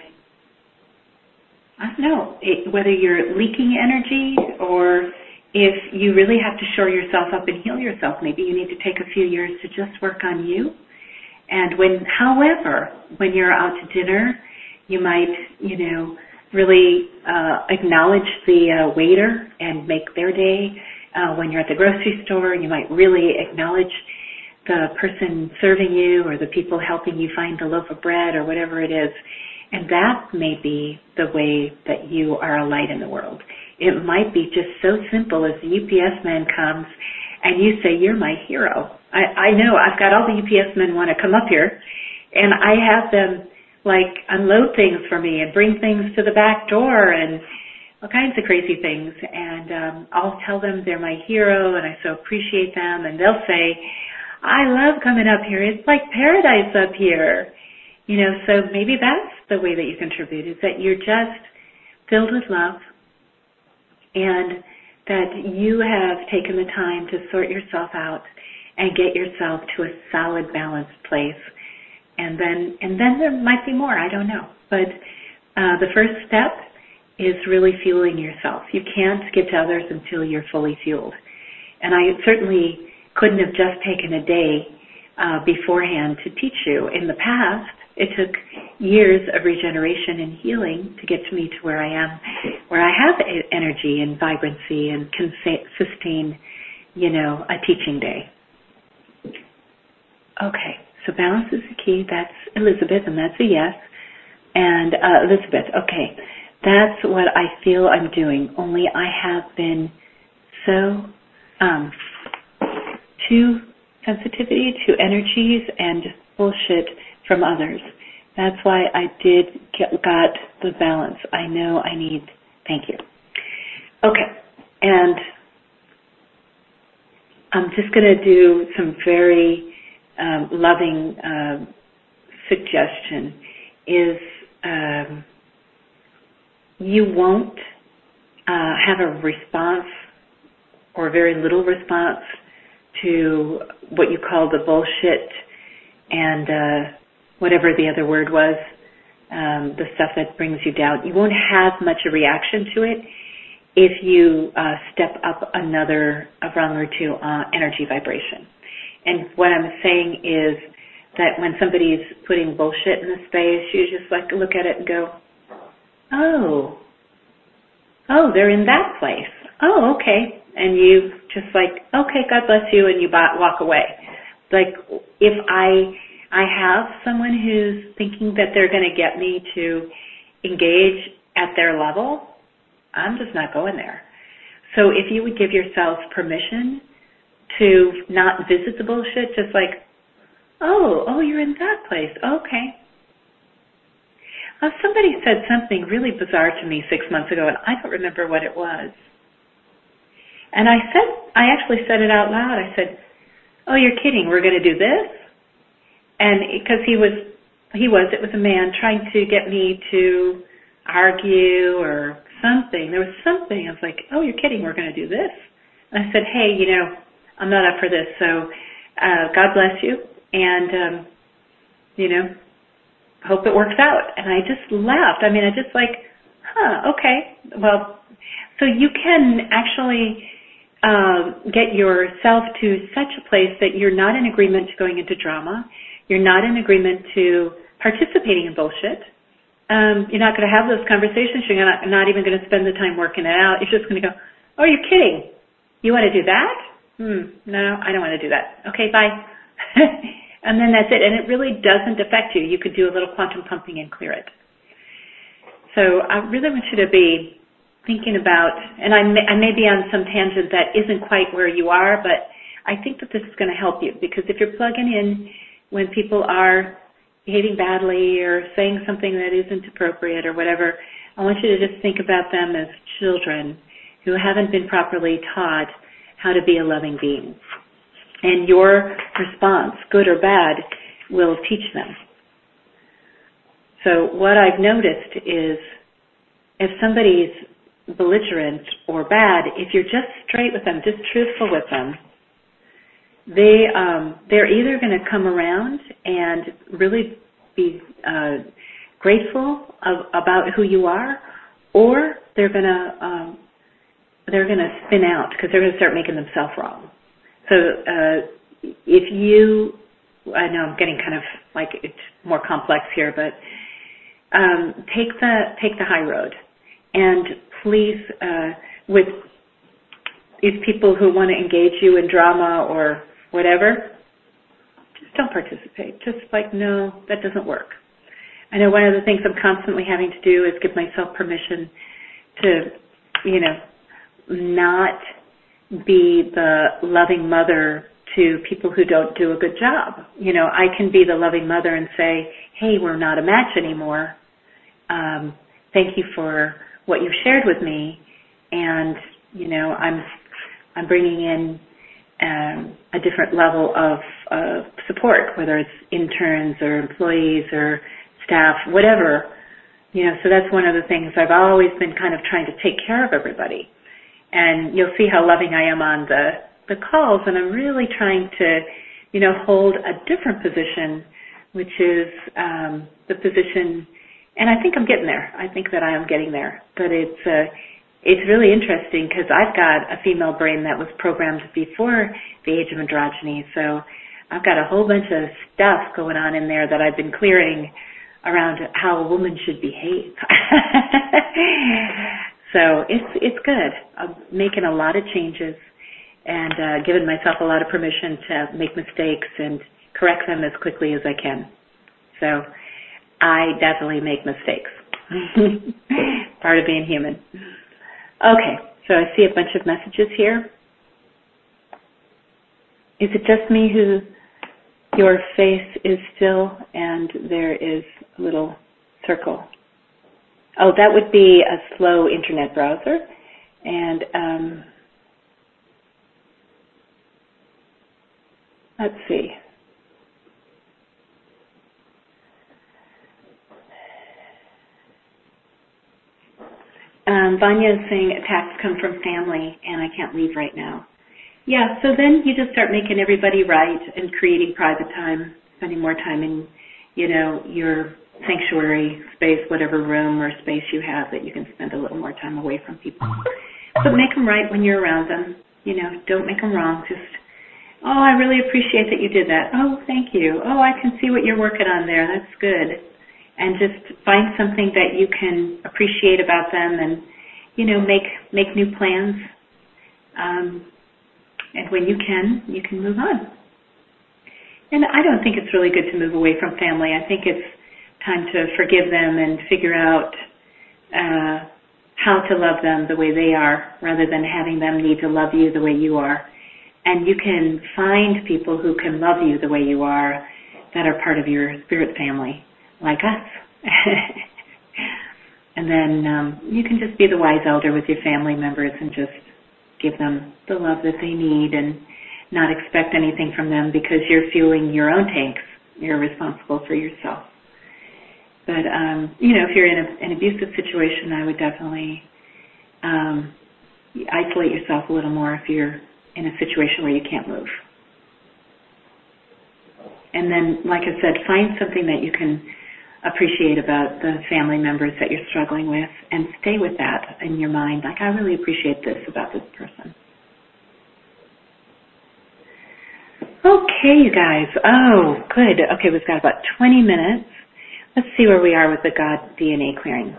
I don't know, it, whether you're leaking energy or if you really have to shore yourself up and heal yourself, maybe you need to take a few years to just work on you. And when, however, when you're out to dinner, you might, you know, really uh, acknowledge the uh, waiter and make their day. Uh, when you're at the grocery store, you might really acknowledge the person serving you or the people helping you find the loaf of bread or whatever it is. And that may be the way that you are a light in the world. It might be just so simple as the U P S man comes and you say, you're my hero. I, I know I've got all the U P S men want to come up here, and I have them like unload things for me and bring things to the back door and all kinds of crazy things. And um, I'll tell them they're my hero and I so appreciate them. And they'll say, I love coming up here. It's like paradise up here. You know, so maybe that's the way that you contribute, is that you're just filled with love and that you have taken the time to sort yourself out and get yourself to a solid, balanced place. And then and then there might be more, I don't know. But uh, the first step is really fueling yourself. You can't give to others until you're fully fueled. And I certainly couldn't have just taken a day uh, beforehand to teach you. In the past, It took years of regeneration and healing to get to me to where I am, where I have energy and vibrancy and can sustain, you know, a teaching day. Okay, so balance is the key. That's Elizabeth, and that's a yes. And uh, Elizabeth, okay, that's what I feel I'm doing, only I have been so um, too sensitivity to energies and bullshit from others. That's why I did get got the balance. I know I need, thank you. Okay, and I'm just going to do some very um, loving uh, suggestion is um, you won't uh, have a response or very little response to what you call the bullshit and uh, whatever the other word was, um, the stuff that brings you down. You won't have much a reaction to it if you uh, step up another a rung or two uh, energy vibration. And what I'm saying is that when somebody's putting bullshit in the space, you just like look at it and go, oh, oh, they're in that place. Oh, okay. And you just like, okay, God bless you, and you walk away. Like if I I have someone who's thinking that they're going to get me to engage at their level, I'm just not going there. So if you would give yourself permission to not visit the bullshit, just like, oh, oh, you're in that place. Okay. Uh, somebody said something really bizarre to me six months ago, and I don't remember what it was. And I said, I actually said it out loud. I said, oh, you're kidding. We're going to do this? And because he was, he was, it was a man trying to get me to argue or something. There was something. I was like, oh, you're kidding. We're going to do this? And I said, hey, you know, I'm not up for this. So uh, God bless you. And, um, you know, hope it works out. And I just laughed. I mean, I just like, huh, okay. Well, so you can actually uh, get yourself to such a place that you're not in agreement to going into drama. You're not in agreement to participating in bullshit. Um, you're not going to have those conversations. You're not, not even going to spend the time working it out. You're just going to go, oh, you're kidding. You want to do that? Hmm, no, I don't want to do that. Okay, bye. And then that's it. And it really doesn't affect you. You could do a little quantum pumping and clear it. So I really want you to be thinking about, and I may, I may be on some tangent that isn't quite where you are, but I think that this is going to help you, because if you're plugging in when people are behaving badly or saying something that isn't appropriate or whatever, I want you to just think about them as children who haven't been properly taught how to be a loving being. And your response, good or bad, will teach them. So what I've noticed is if somebody's belligerent or bad, if you're just straight with them, just truthful with them, they, um, they're either going to come around and really be uh, grateful of, about who you are, or they're going to um, they're going to spin out because they're going to start making themselves wrong. So uh, if you, I know I'm getting kind of like it's more complex here, but um, take the take the high road, and please, uh, with these people who want to engage you in drama or whatever, just don't participate. Just like, no, that doesn't work. I know one of the things I'm constantly having to do is give myself permission to, you know, not be the loving mother to people who don't do a good job. You know, I can be the loving mother and say, hey, we're not a match anymore. Um, thank you for what you've shared with me. And, you know, I'm I'm bringing in um, a different level of uh, support, whether it's interns or employees or staff, whatever. You know, so that's one of the things I've always been kind of trying to take care of everybody. And you'll see how loving I am on the, the calls, and I'm really trying to, you know, hold a different position, which is um, the position, and I think I'm getting there. I think that I am getting there. But it's uh, it's really interesting because I've got a female brain that was programmed before the age of androgyny, so I've got a whole bunch of stuff going on in there that I've been clearing around how a woman should behave. So it's it's good. I'm making a lot of changes and uh, giving myself a lot of permission to make mistakes and correct them as quickly as I can. So I definitely make mistakes. Part of being human. Okay, so I see a bunch of messages here. Is it just me who your face is still and there is a little circle? Oh, that would be a slow internet browser. And um, let's see. Um, Vanya is saying attacks come from family and I can't leave right now. Yeah, so then you just start making everybody right and creating private time, spending more time in, you know, your sanctuary space, whatever room or space you have that you can spend a little more time away from people. But make them right when you're around them. You know, don't make them wrong. Just, oh, I really appreciate that you did that. Oh, thank you. Oh, I can see what you're working on there. That's good. And just find something that you can appreciate about them and, you know, make make new plans. Um, and when you can, you can move on. And I don't think it's really good to move away from family. I think it's time to forgive them and figure out uh, how to love them the way they are rather than having them need to love you the way you are. And you can find people who can love you the way you are that are part of your spirit family, like us. And then um, you can just be the wise elder with your family members and just give them the love that they need and not expect anything from them because you're fueling your own tanks. You're responsible for yourself. But, um, you know, if you're in a, an abusive situation, I would definitely um, isolate yourself a little more if you're in a situation where you can't move. And then, like I said, find something that you can appreciate about the family members that you're struggling with and stay with that in your mind. Like, I really appreciate this about this person. Okay, you guys. Oh, good. Okay, we've got about twenty minutes. Let's see where we are with the God D N A clearing.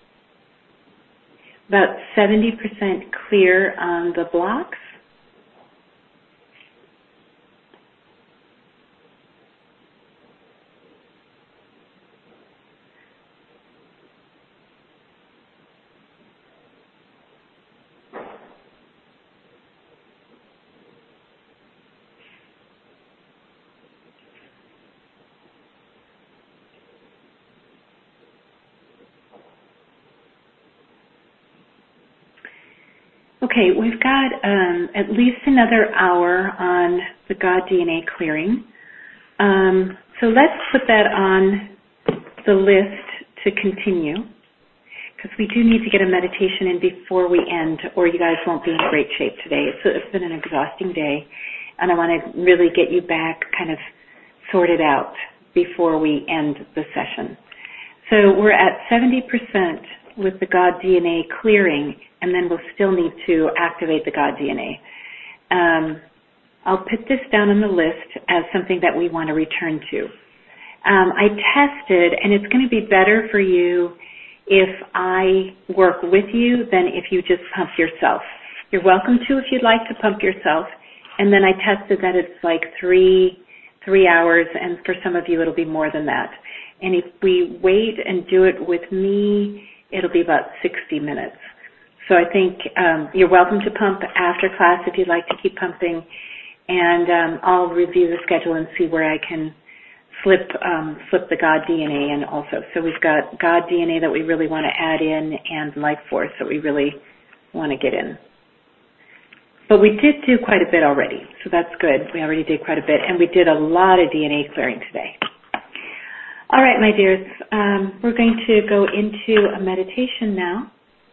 About seventy percent clear on the blocks. Okay, we've got um, at least another hour on the God D N A clearing. Um, so let's put that on the list to continue because we do need to get a meditation in before we end or you guys won't be in great shape today. So it's been an exhausting day and I want to really get you back kind of sorted out before we end the session. So we're at seventy percent with the God D N A clearing, and then we'll still need to activate the God D N A. Um, I'll put this down on the list as something that we want to return to. Um, I tested, and it's going to be better for you if I work with you than if you just pump yourself. You're welcome to if you'd like to pump yourself, and then I tested that it's like three, three hours, and for some of you it'll be more than that. And if we wait and do it with me, it'll be about sixty minutes. So I think um, you're welcome to pump after class if you'd like to keep pumping. And um, I'll review the schedule and see where I can flip um, flip the God D N A in also. So we've got God D N A that we really want to add in and Life Force that we really want to get in. But we did do quite a bit already, so that's good. We already did quite a bit, and we did a lot of D N A clearing today. All right, my dears, um, we're going to go into a meditation now.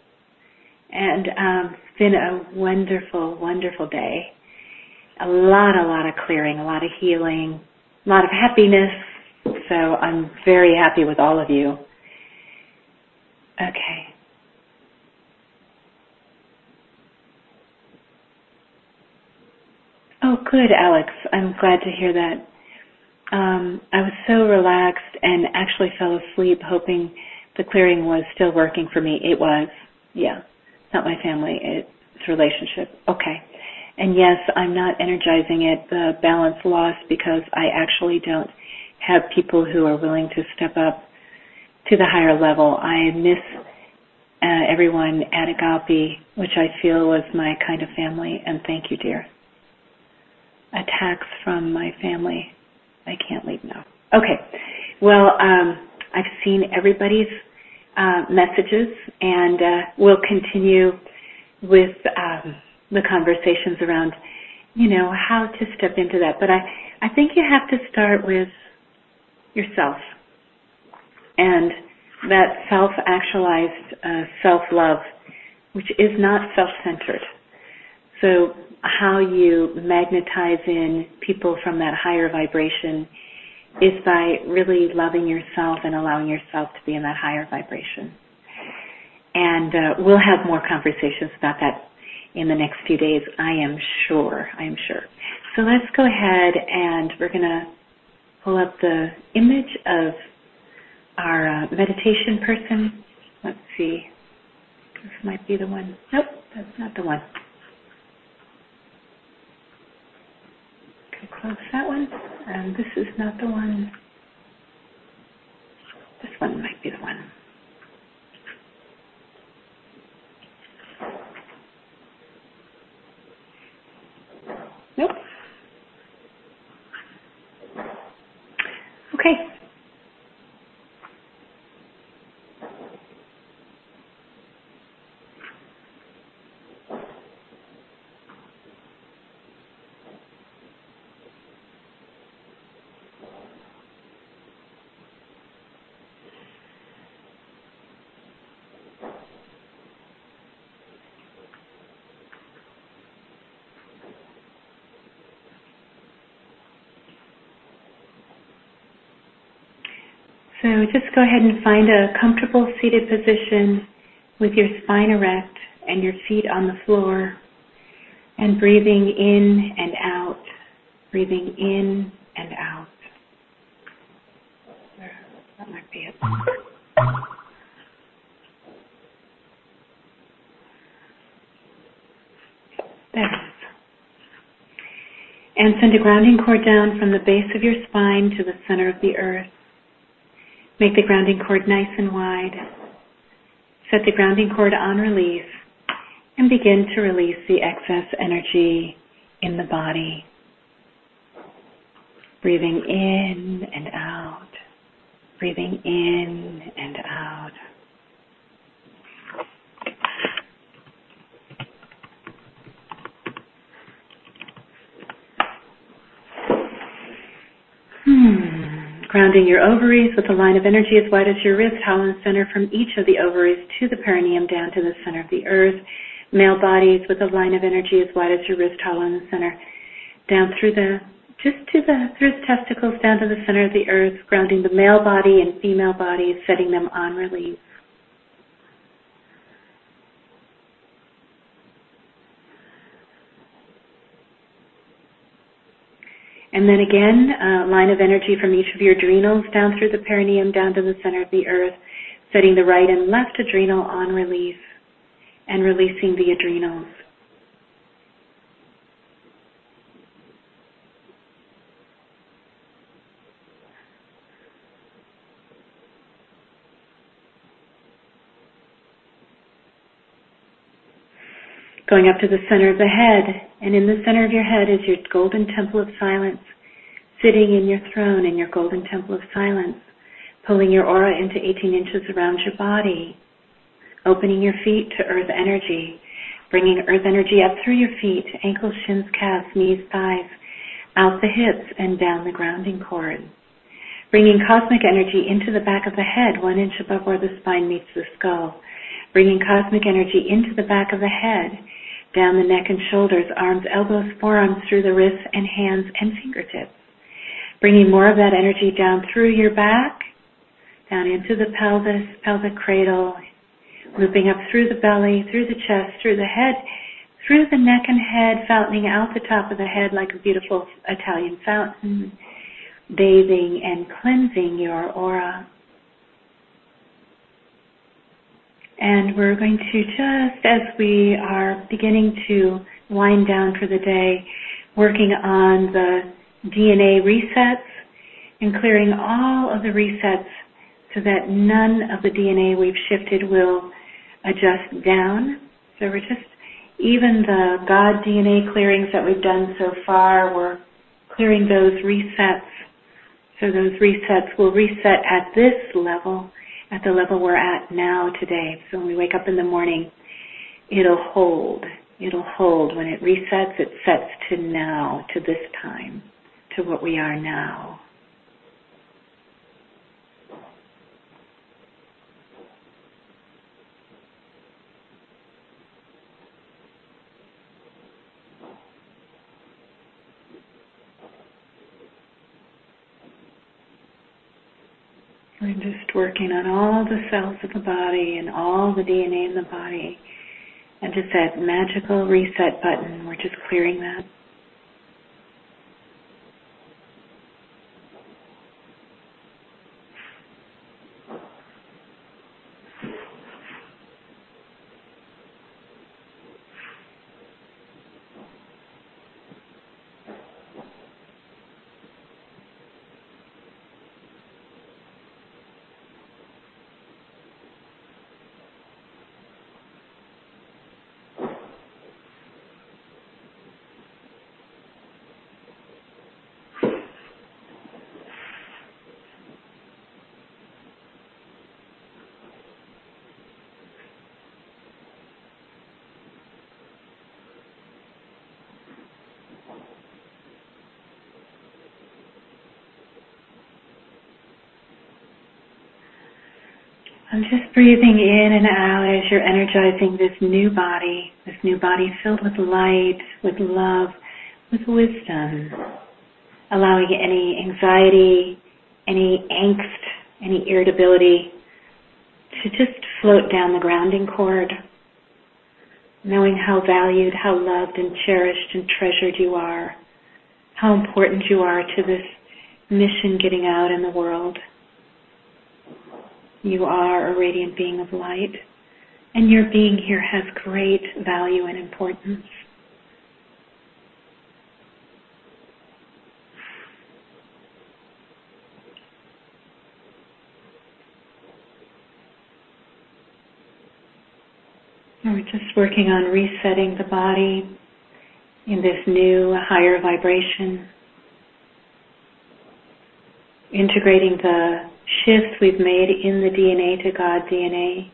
And um, it's been a wonderful, wonderful day. A lot, a lot of clearing, a lot of healing, a lot of happiness. So I'm very happy with all of you. Okay. Oh, good, Alex. I'm glad to hear that. Um, I was so relaxed and actually fell asleep hoping the clearing was still working for me. It was. Yeah. It's not my family. It's relationship. Okay. And yes, I'm not energizing it, the balance lost, because I actually don't have people who are willing to step up to the higher level. I miss uh, everyone at Agape, which I feel was my kind of family, and thank you, dear. Attacks from my family. I can't leave now. Okay. Well, um, I've seen everybody's uh, messages, and uh, we'll continue with um, the conversations around, you know, how to step into that. But I, I think you have to start with yourself and that self-actualized uh, self-love, which is not self-centered. So how you magnetize in people from that higher vibration is by really loving yourself and allowing yourself to be in that higher vibration. And uh, we'll have more conversations about that in the next few days, I am sure. I am sure. So let's go ahead and we're going to pull up the image of our uh, meditation person. Let's see. This might be the one. Nope, that's not the one. Close that one, and this is not the one. This one might be the one. Nope. Okay. So just go ahead and find a comfortable seated position with your spine erect and your feet on the floor, and breathing in and out, breathing in and out. That might be it. There it is. And send a grounding cord down from the base of your spine to the center of the earth. Make the grounding cord nice and wide. Set the grounding cord on release and begin to release the excess energy in the body. Breathing in and out. Breathing in and out. Hmm. Grounding your ovaries with a line of energy as wide as your wrist, hollow in the center from each of the ovaries to the perineum down to the center of the earth. Male bodies with a line of energy as wide as your wrist, hollow in the center, down through the, just to the, through the testicles down to the center of the earth, grounding the male body and female bodies, setting them on release. And then again, a line of energy from each of your adrenals down through the perineum, down to the center of the earth, setting the right and left adrenal on release and releasing the adrenals. Going up to the center of the head, and in the center of your head is your golden temple of silence, sitting in your throne in your golden temple of silence, pulling your aura into eighteen inches around your body, opening your feet to earth energy, bringing earth energy up through your feet, ankles, shins, calves, knees, thighs, out the hips and down the grounding cord, bringing cosmic energy into the back of the head, one inch above where the spine meets the skull, bringing cosmic energy into the back of the head, down the neck and shoulders, arms, elbows, forearms, through the wrists and hands and fingertips. Bringing more of that energy down through your back, down into the pelvis, pelvic cradle, looping up through the belly, through the chest, through the head, through the neck and head, fountaining out the top of the head like a beautiful Italian fountain, bathing and cleansing your aura. And we're going to, just as we are beginning to wind down for the day, working on the D N A resets and clearing all of the resets so that none of the D N A we've shifted will adjust down. So we're just, even the God D N A clearings that we've done so far, we're clearing those resets. So those resets will reset at this level, at the level we're at now today. So when we wake up in the morning, it'll hold. It'll hold. When it resets, it sets to now, to this time, to what we are now. We're just working on all the cells of the body and all the D N A in the body. And just that magical reset button, we're just clearing that. I'm just breathing in and out as you're energizing this new body, this new body filled with light, with love, with wisdom, allowing any anxiety, any angst, any irritability to just float down the grounding cord, knowing how valued, how loved and cherished and treasured you are, how important you are to this mission getting out in the world. You are a radiant being of light, and your being here has great value and importance. And we're just working on resetting the body in this new, higher vibration, integrating the shifts we've made in the D N A to God D N A,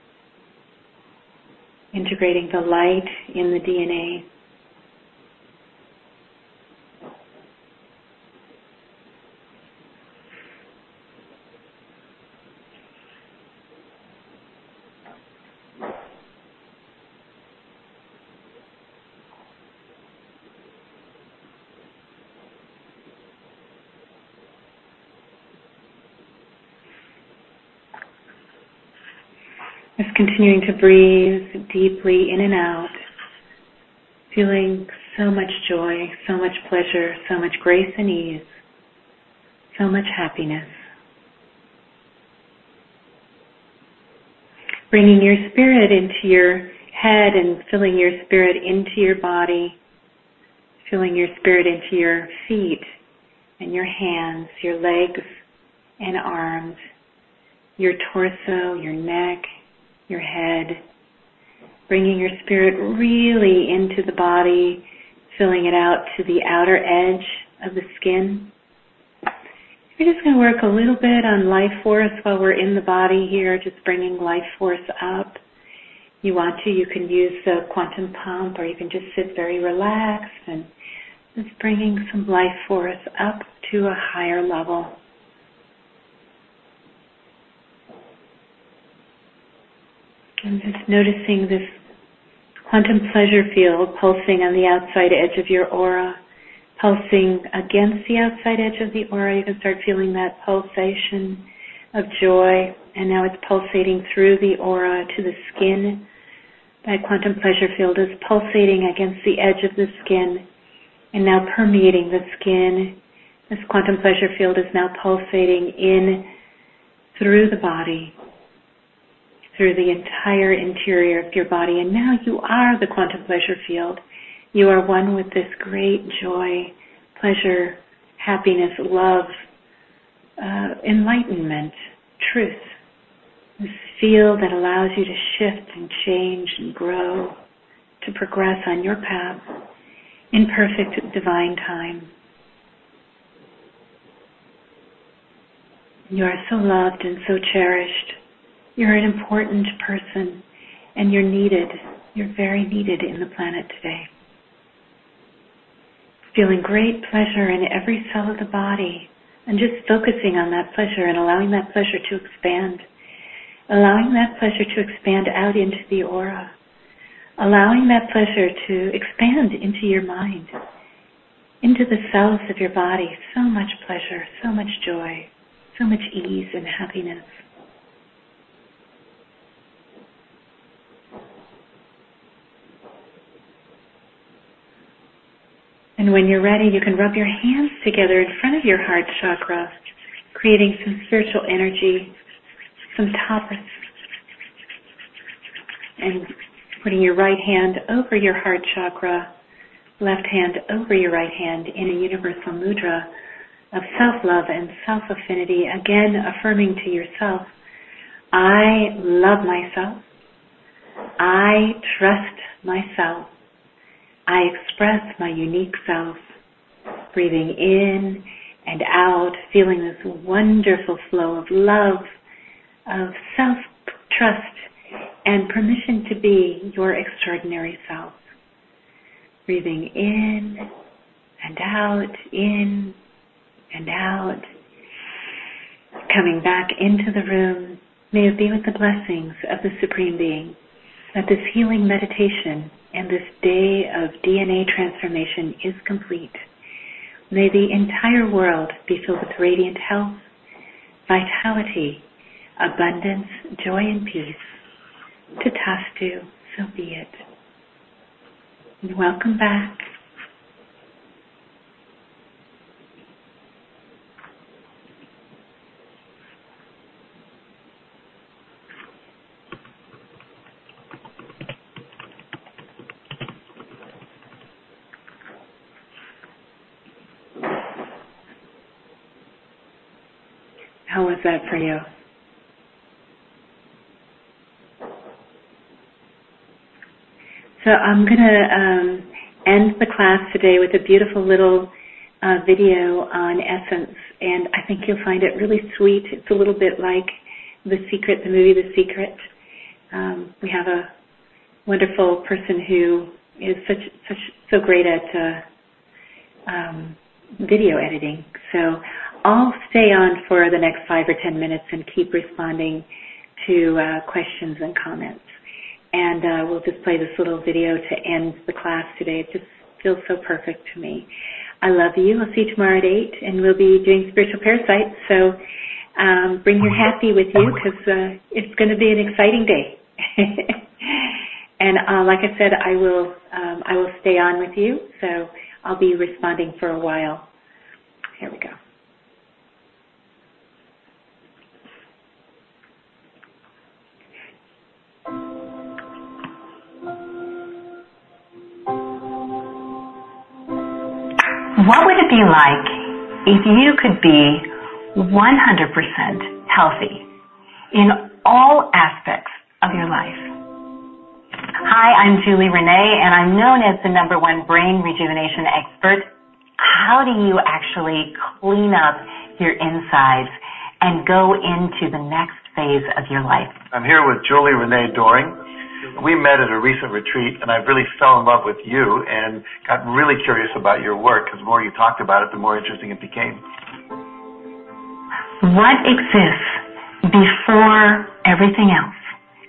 integrating the light in the D N A. Just continuing to breathe deeply in and out, feeling so much joy, so much pleasure, so much grace and ease, so much happiness. Bringing your spirit into your head and filling your spirit into your body, filling your spirit into your feet and your hands, your legs and arms, your torso, your neck, your head, bringing your spirit really into the body, filling it out to the outer edge of the skin. We're just going to work a little bit on life force while we're in the body here, just bringing life force up. You want to, you can use the quantum pump, or you can just sit very relaxed and just bringing some life force up to a higher level. And just noticing this quantum pleasure field pulsing on the outside edge of your aura, pulsing against the outside edge of the aura. You can start feeling that pulsation of joy, and now it's pulsating through the aura to the skin, That quantum pleasure field is pulsating against the edge of the skin and now permeating the skin. This quantum pleasure field is now pulsating in through the body, through the entire interior of your body. And now you are the quantum pleasure field. You are one with this great joy, pleasure, happiness, love, uh, enlightenment, truth. This field that allows you to shift and change and grow, to progress on your path in perfect divine time. You are so loved and so cherished. You're an important person, and you're needed. You're very needed in the planet today. Feeling great pleasure in every cell of the body, and just focusing on that pleasure and allowing that pleasure to expand. Allowing that pleasure to expand out into the aura. Allowing that pleasure to expand into your mind, into the cells of your body. So much pleasure, so much joy, so much ease and happiness. And when you're ready, you can rub your hands together in front of your heart chakra, creating some spiritual energy, some tapas, and putting your right hand over your heart chakra, left hand over your right hand in a universal mudra of self-love and self-affinity, again affirming to yourself, I love myself, I trust myself, I express my unique self, breathing in and out, feeling this wonderful flow of love, of self-trust, and permission to be your extraordinary self. Breathing in and out, in and out. Coming back into the room, may it be with the blessings of the Supreme Being, that this healing meditation and this day of D N A transformation is complete. May the entire world be filled with radiant health, vitality, abundance, joy, and peace. Tatastu, so be it. And welcome back. How was that for you? So I'm going to um, end the class today with a beautiful little uh, video on Essence, and I think you'll find it really sweet. It's a little bit like The Secret, the movie The Secret. Um, we have a wonderful person who is such such so great at uh, um, video editing. So I'll stay on for the next five or ten minutes and keep responding to uh, questions and comments. And uh, we'll just play this little video to end the class today. It just feels so perfect to me. I love you. I'll see you tomorrow at eight, and we'll be doing spiritual parasites. So um, bring your happy with you, because uh, it's going to be an exciting day. And uh, like I said, I will um, I will stay on with you. So I'll be responding for a while. Here we go. What would it be like if you could be one hundred percent healthy in all aspects of your life? Hi, I'm Julie Renee, and I'm known as the number one brain rejuvenation expert. How do you actually clean up your insides and go into the next phase of your life? I'm here with Julie Renee Doring. We met at a recent retreat, and I really fell in love with you and got really curious about your work, because the more you talked about it, the more interesting it became. What exists before everything else?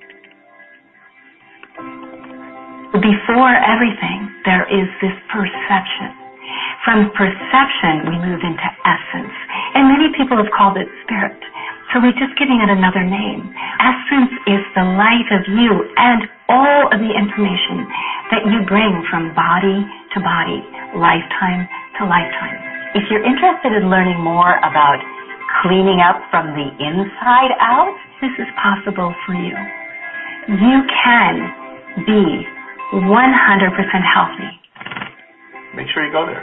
Before everything, there is this perception. From perception, we move into essence. And many people have called it spirit. So we're just giving it another name. Essence is the light of you and all of the information that you bring from body to body, lifetime to lifetime. If you're interested in learning more about cleaning up from the inside out, this is possible for you. You can be one hundred percent healthy. Make sure you go there.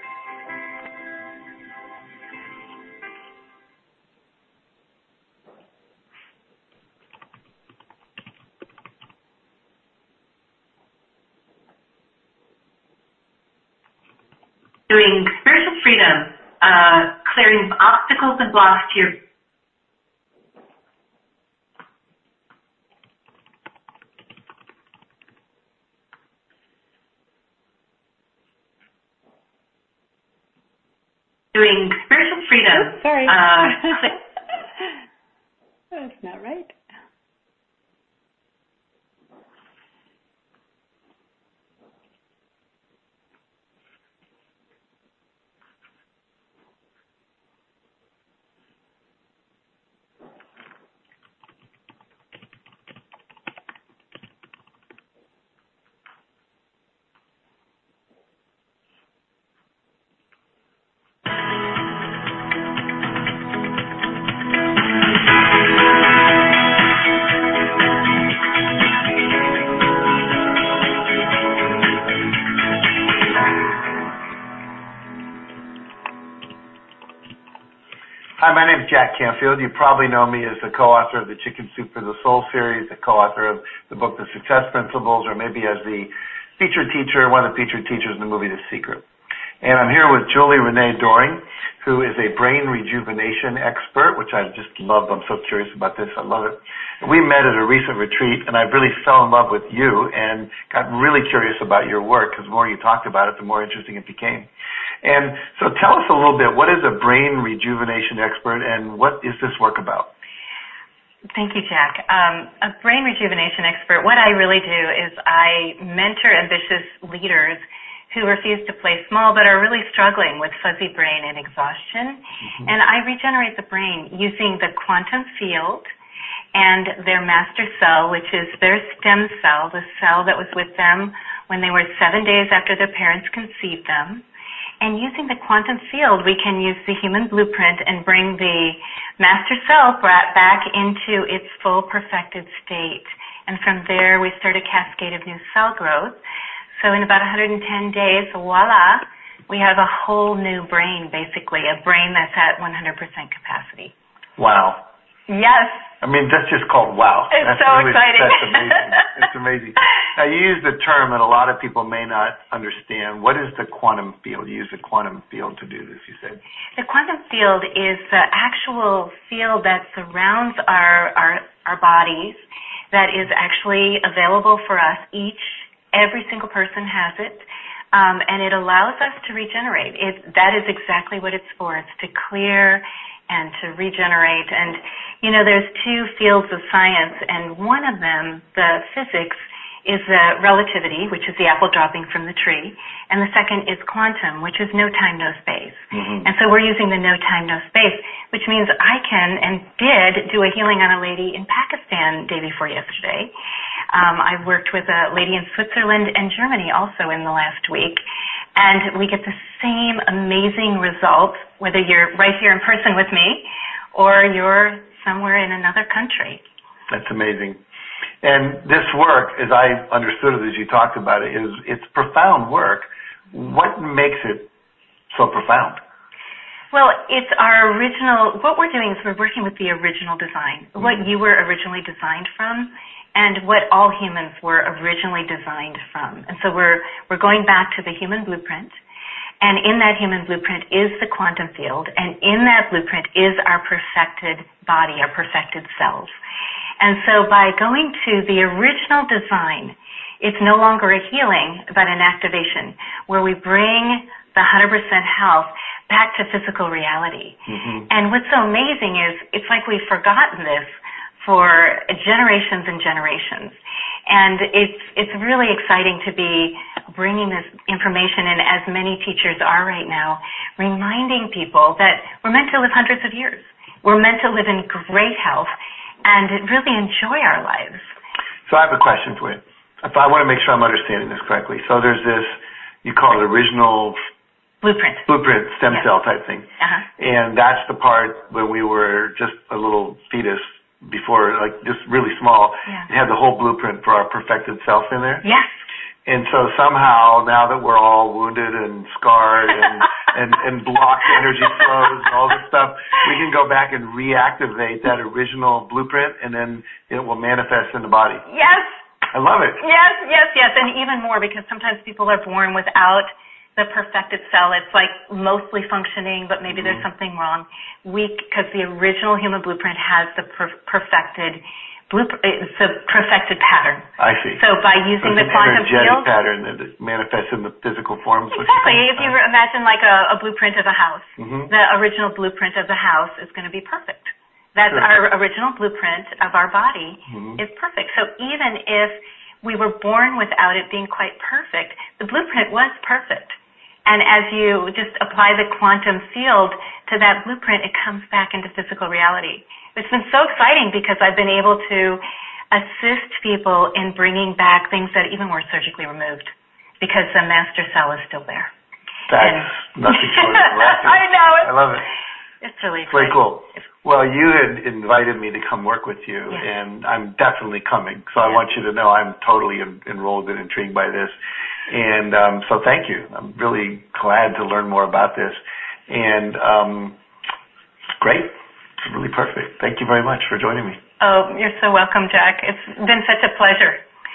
Doing spiritual freedom, uh, clearing obstacles and blocks to your doing spiritual freedom. Oops, sorry. Uh, That's not right. Hi, my name is Jack Canfield. You probably know me as the co-author of the Chicken Soup for the Soul series, the co-author of the book The Success Principles, or maybe as the featured teacher, one of the featured teachers in the movie The Secret. And I'm here with Julie Renee Doring, who is a brain rejuvenation expert, which I just love. I'm so curious about this. I love it. We met at a recent retreat, and I really fell in love with you and got really curious about your work, because the more you talked about it, the more interesting it became. And so tell us a little bit, what is a brain rejuvenation expert, and what is this work about? Thank you, Jack. Um, a brain rejuvenation expert, what I really do is I mentor ambitious leaders who refuse to play small but are really struggling with fuzzy brain and exhaustion. Mm-hmm. And I regenerate the brain using the quantum field and their master cell, which is their stem cell, the cell that was with them when they were seven days after their parents conceived them. And using the quantum field, we can use the human blueprint and bring the master cell back into its full perfected state. And from there, we start a cascade of new cell growth. So in about one hundred ten days, voila, we have a whole new brain, basically, a brain that's at one hundred percent capacity. Wow. Yes. I mean, that's just called wow. It's that's so really, exciting. That's amazing. It's amazing. Now, you use the term that a lot of people may not understand. What is the quantum field? You use the quantum field to do this, you said. The quantum field is the actual field that surrounds our, our, our bodies that is actually available for us. Each, every single person has it. Um, and it allows us to regenerate. It, that is exactly what it's for. It's to clear and to regenerate. And, you know, there's two fields of science, and one of them, the physics, is uh, relativity, which is the apple dropping from the tree, and the second is quantum, which is no time, no space. Mm-hmm. And so we're using the no time, no space, which means I can and did do a healing on a lady in Pakistan day before yesterday. Um, I've worked with a lady in Switzerland and Germany also in the last week, and we get the same amazing results, whether you're right here in person with me or you're somewhere in another country. That's amazing. And this work, as I understood it as you talked about it, is it's profound work. What makes it so profound? Well, it's our original, what we're doing is we're working with the original design, mm-hmm. what you were originally designed from, and what all humans were originally designed from. And so we're we're going back to the human blueprint, and in that human blueprint is the quantum field, and in that blueprint is our perfected body, our perfected cells. And so by going to the original design, it's no longer a healing, but an activation, where we bring the one hundred percent health back to physical reality. Mm-hmm. And what's so amazing is it's like we've forgotten this for generations and generations. And it's it's really exciting to be bringing this information in, as many teachers are right now, reminding people that we're meant to live hundreds of years. We're meant to live in great health and really enjoy our lives. So I have a question for you. If I want to make sure I'm understanding this correctly. So there's this, you call it original blueprint, blueprint stem yes. cell type thing. Uh-huh. And that's the part when we were just a little fetus before, like just really small. Yeah. It had the whole blueprint for our perfected self in there. Yes. And so somehow, now that we're all wounded and scarred and, and, and blocked energy flows and all this stuff, we can go back and reactivate that original blueprint, and then it will manifest in the body. Yes. I love it. Yes, yes, yes. And even more, because sometimes people are born without the perfected cell. It's like mostly functioning, but maybe mm-hmm. there's something wrong. We, because the original human blueprint has the per- perfected Blueprint, it's a perfected pattern. I see. So by using so the quantum field, pattern that manifests in the physical forms. Exactly. If you imagine like a, a blueprint of a house, mm-hmm. the original blueprint of the house is going to be perfect. That's sure. Our original blueprint of our body mm-hmm. is perfect. So even if we were born without it being quite perfect, the blueprint was perfect. And as you just apply the quantum field to that blueprint, it comes back into physical reality. It's been so exciting because I've been able to assist people in bringing back things that even were surgically removed because the master cell is still there. That's and nothing short of miraculous. I know. It's, I love it. It's really it's very exciting. cool. Well, you had invited me to come work with you, yes. and I'm definitely coming. So I yes. want you to know I'm totally en- enrolled and intrigued by this. And um, so thank you. I'm really glad to learn more about this. And um, great. It's really perfect. Thank you very much for joining me. Oh, you're so welcome, Jack. It's been such a pleasure.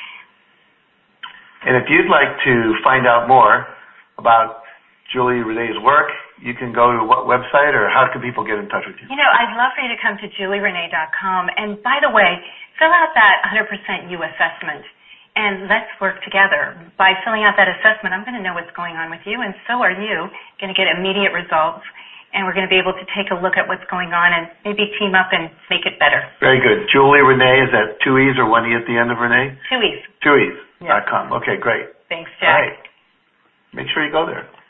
And if you'd like to find out more about Julie Renee's work, you can go to what website, or how can people get in touch with you? You know, I'd love for you to come to julie renee dot com. And by the way, fill out that one hundred percent you assessment, and let's work together. By filling out that assessment, I'm going to know what's going on with you, and so are you, going to get immediate results. And we're going to be able to take a look at what's going on and maybe team up and make it better. Very good. Julie Renee, is that two E's or one E at the end of Renee? Two E's. Two E's Yeah. dot com. Okay, great. Thanks, Jack. All right. Make sure you go there.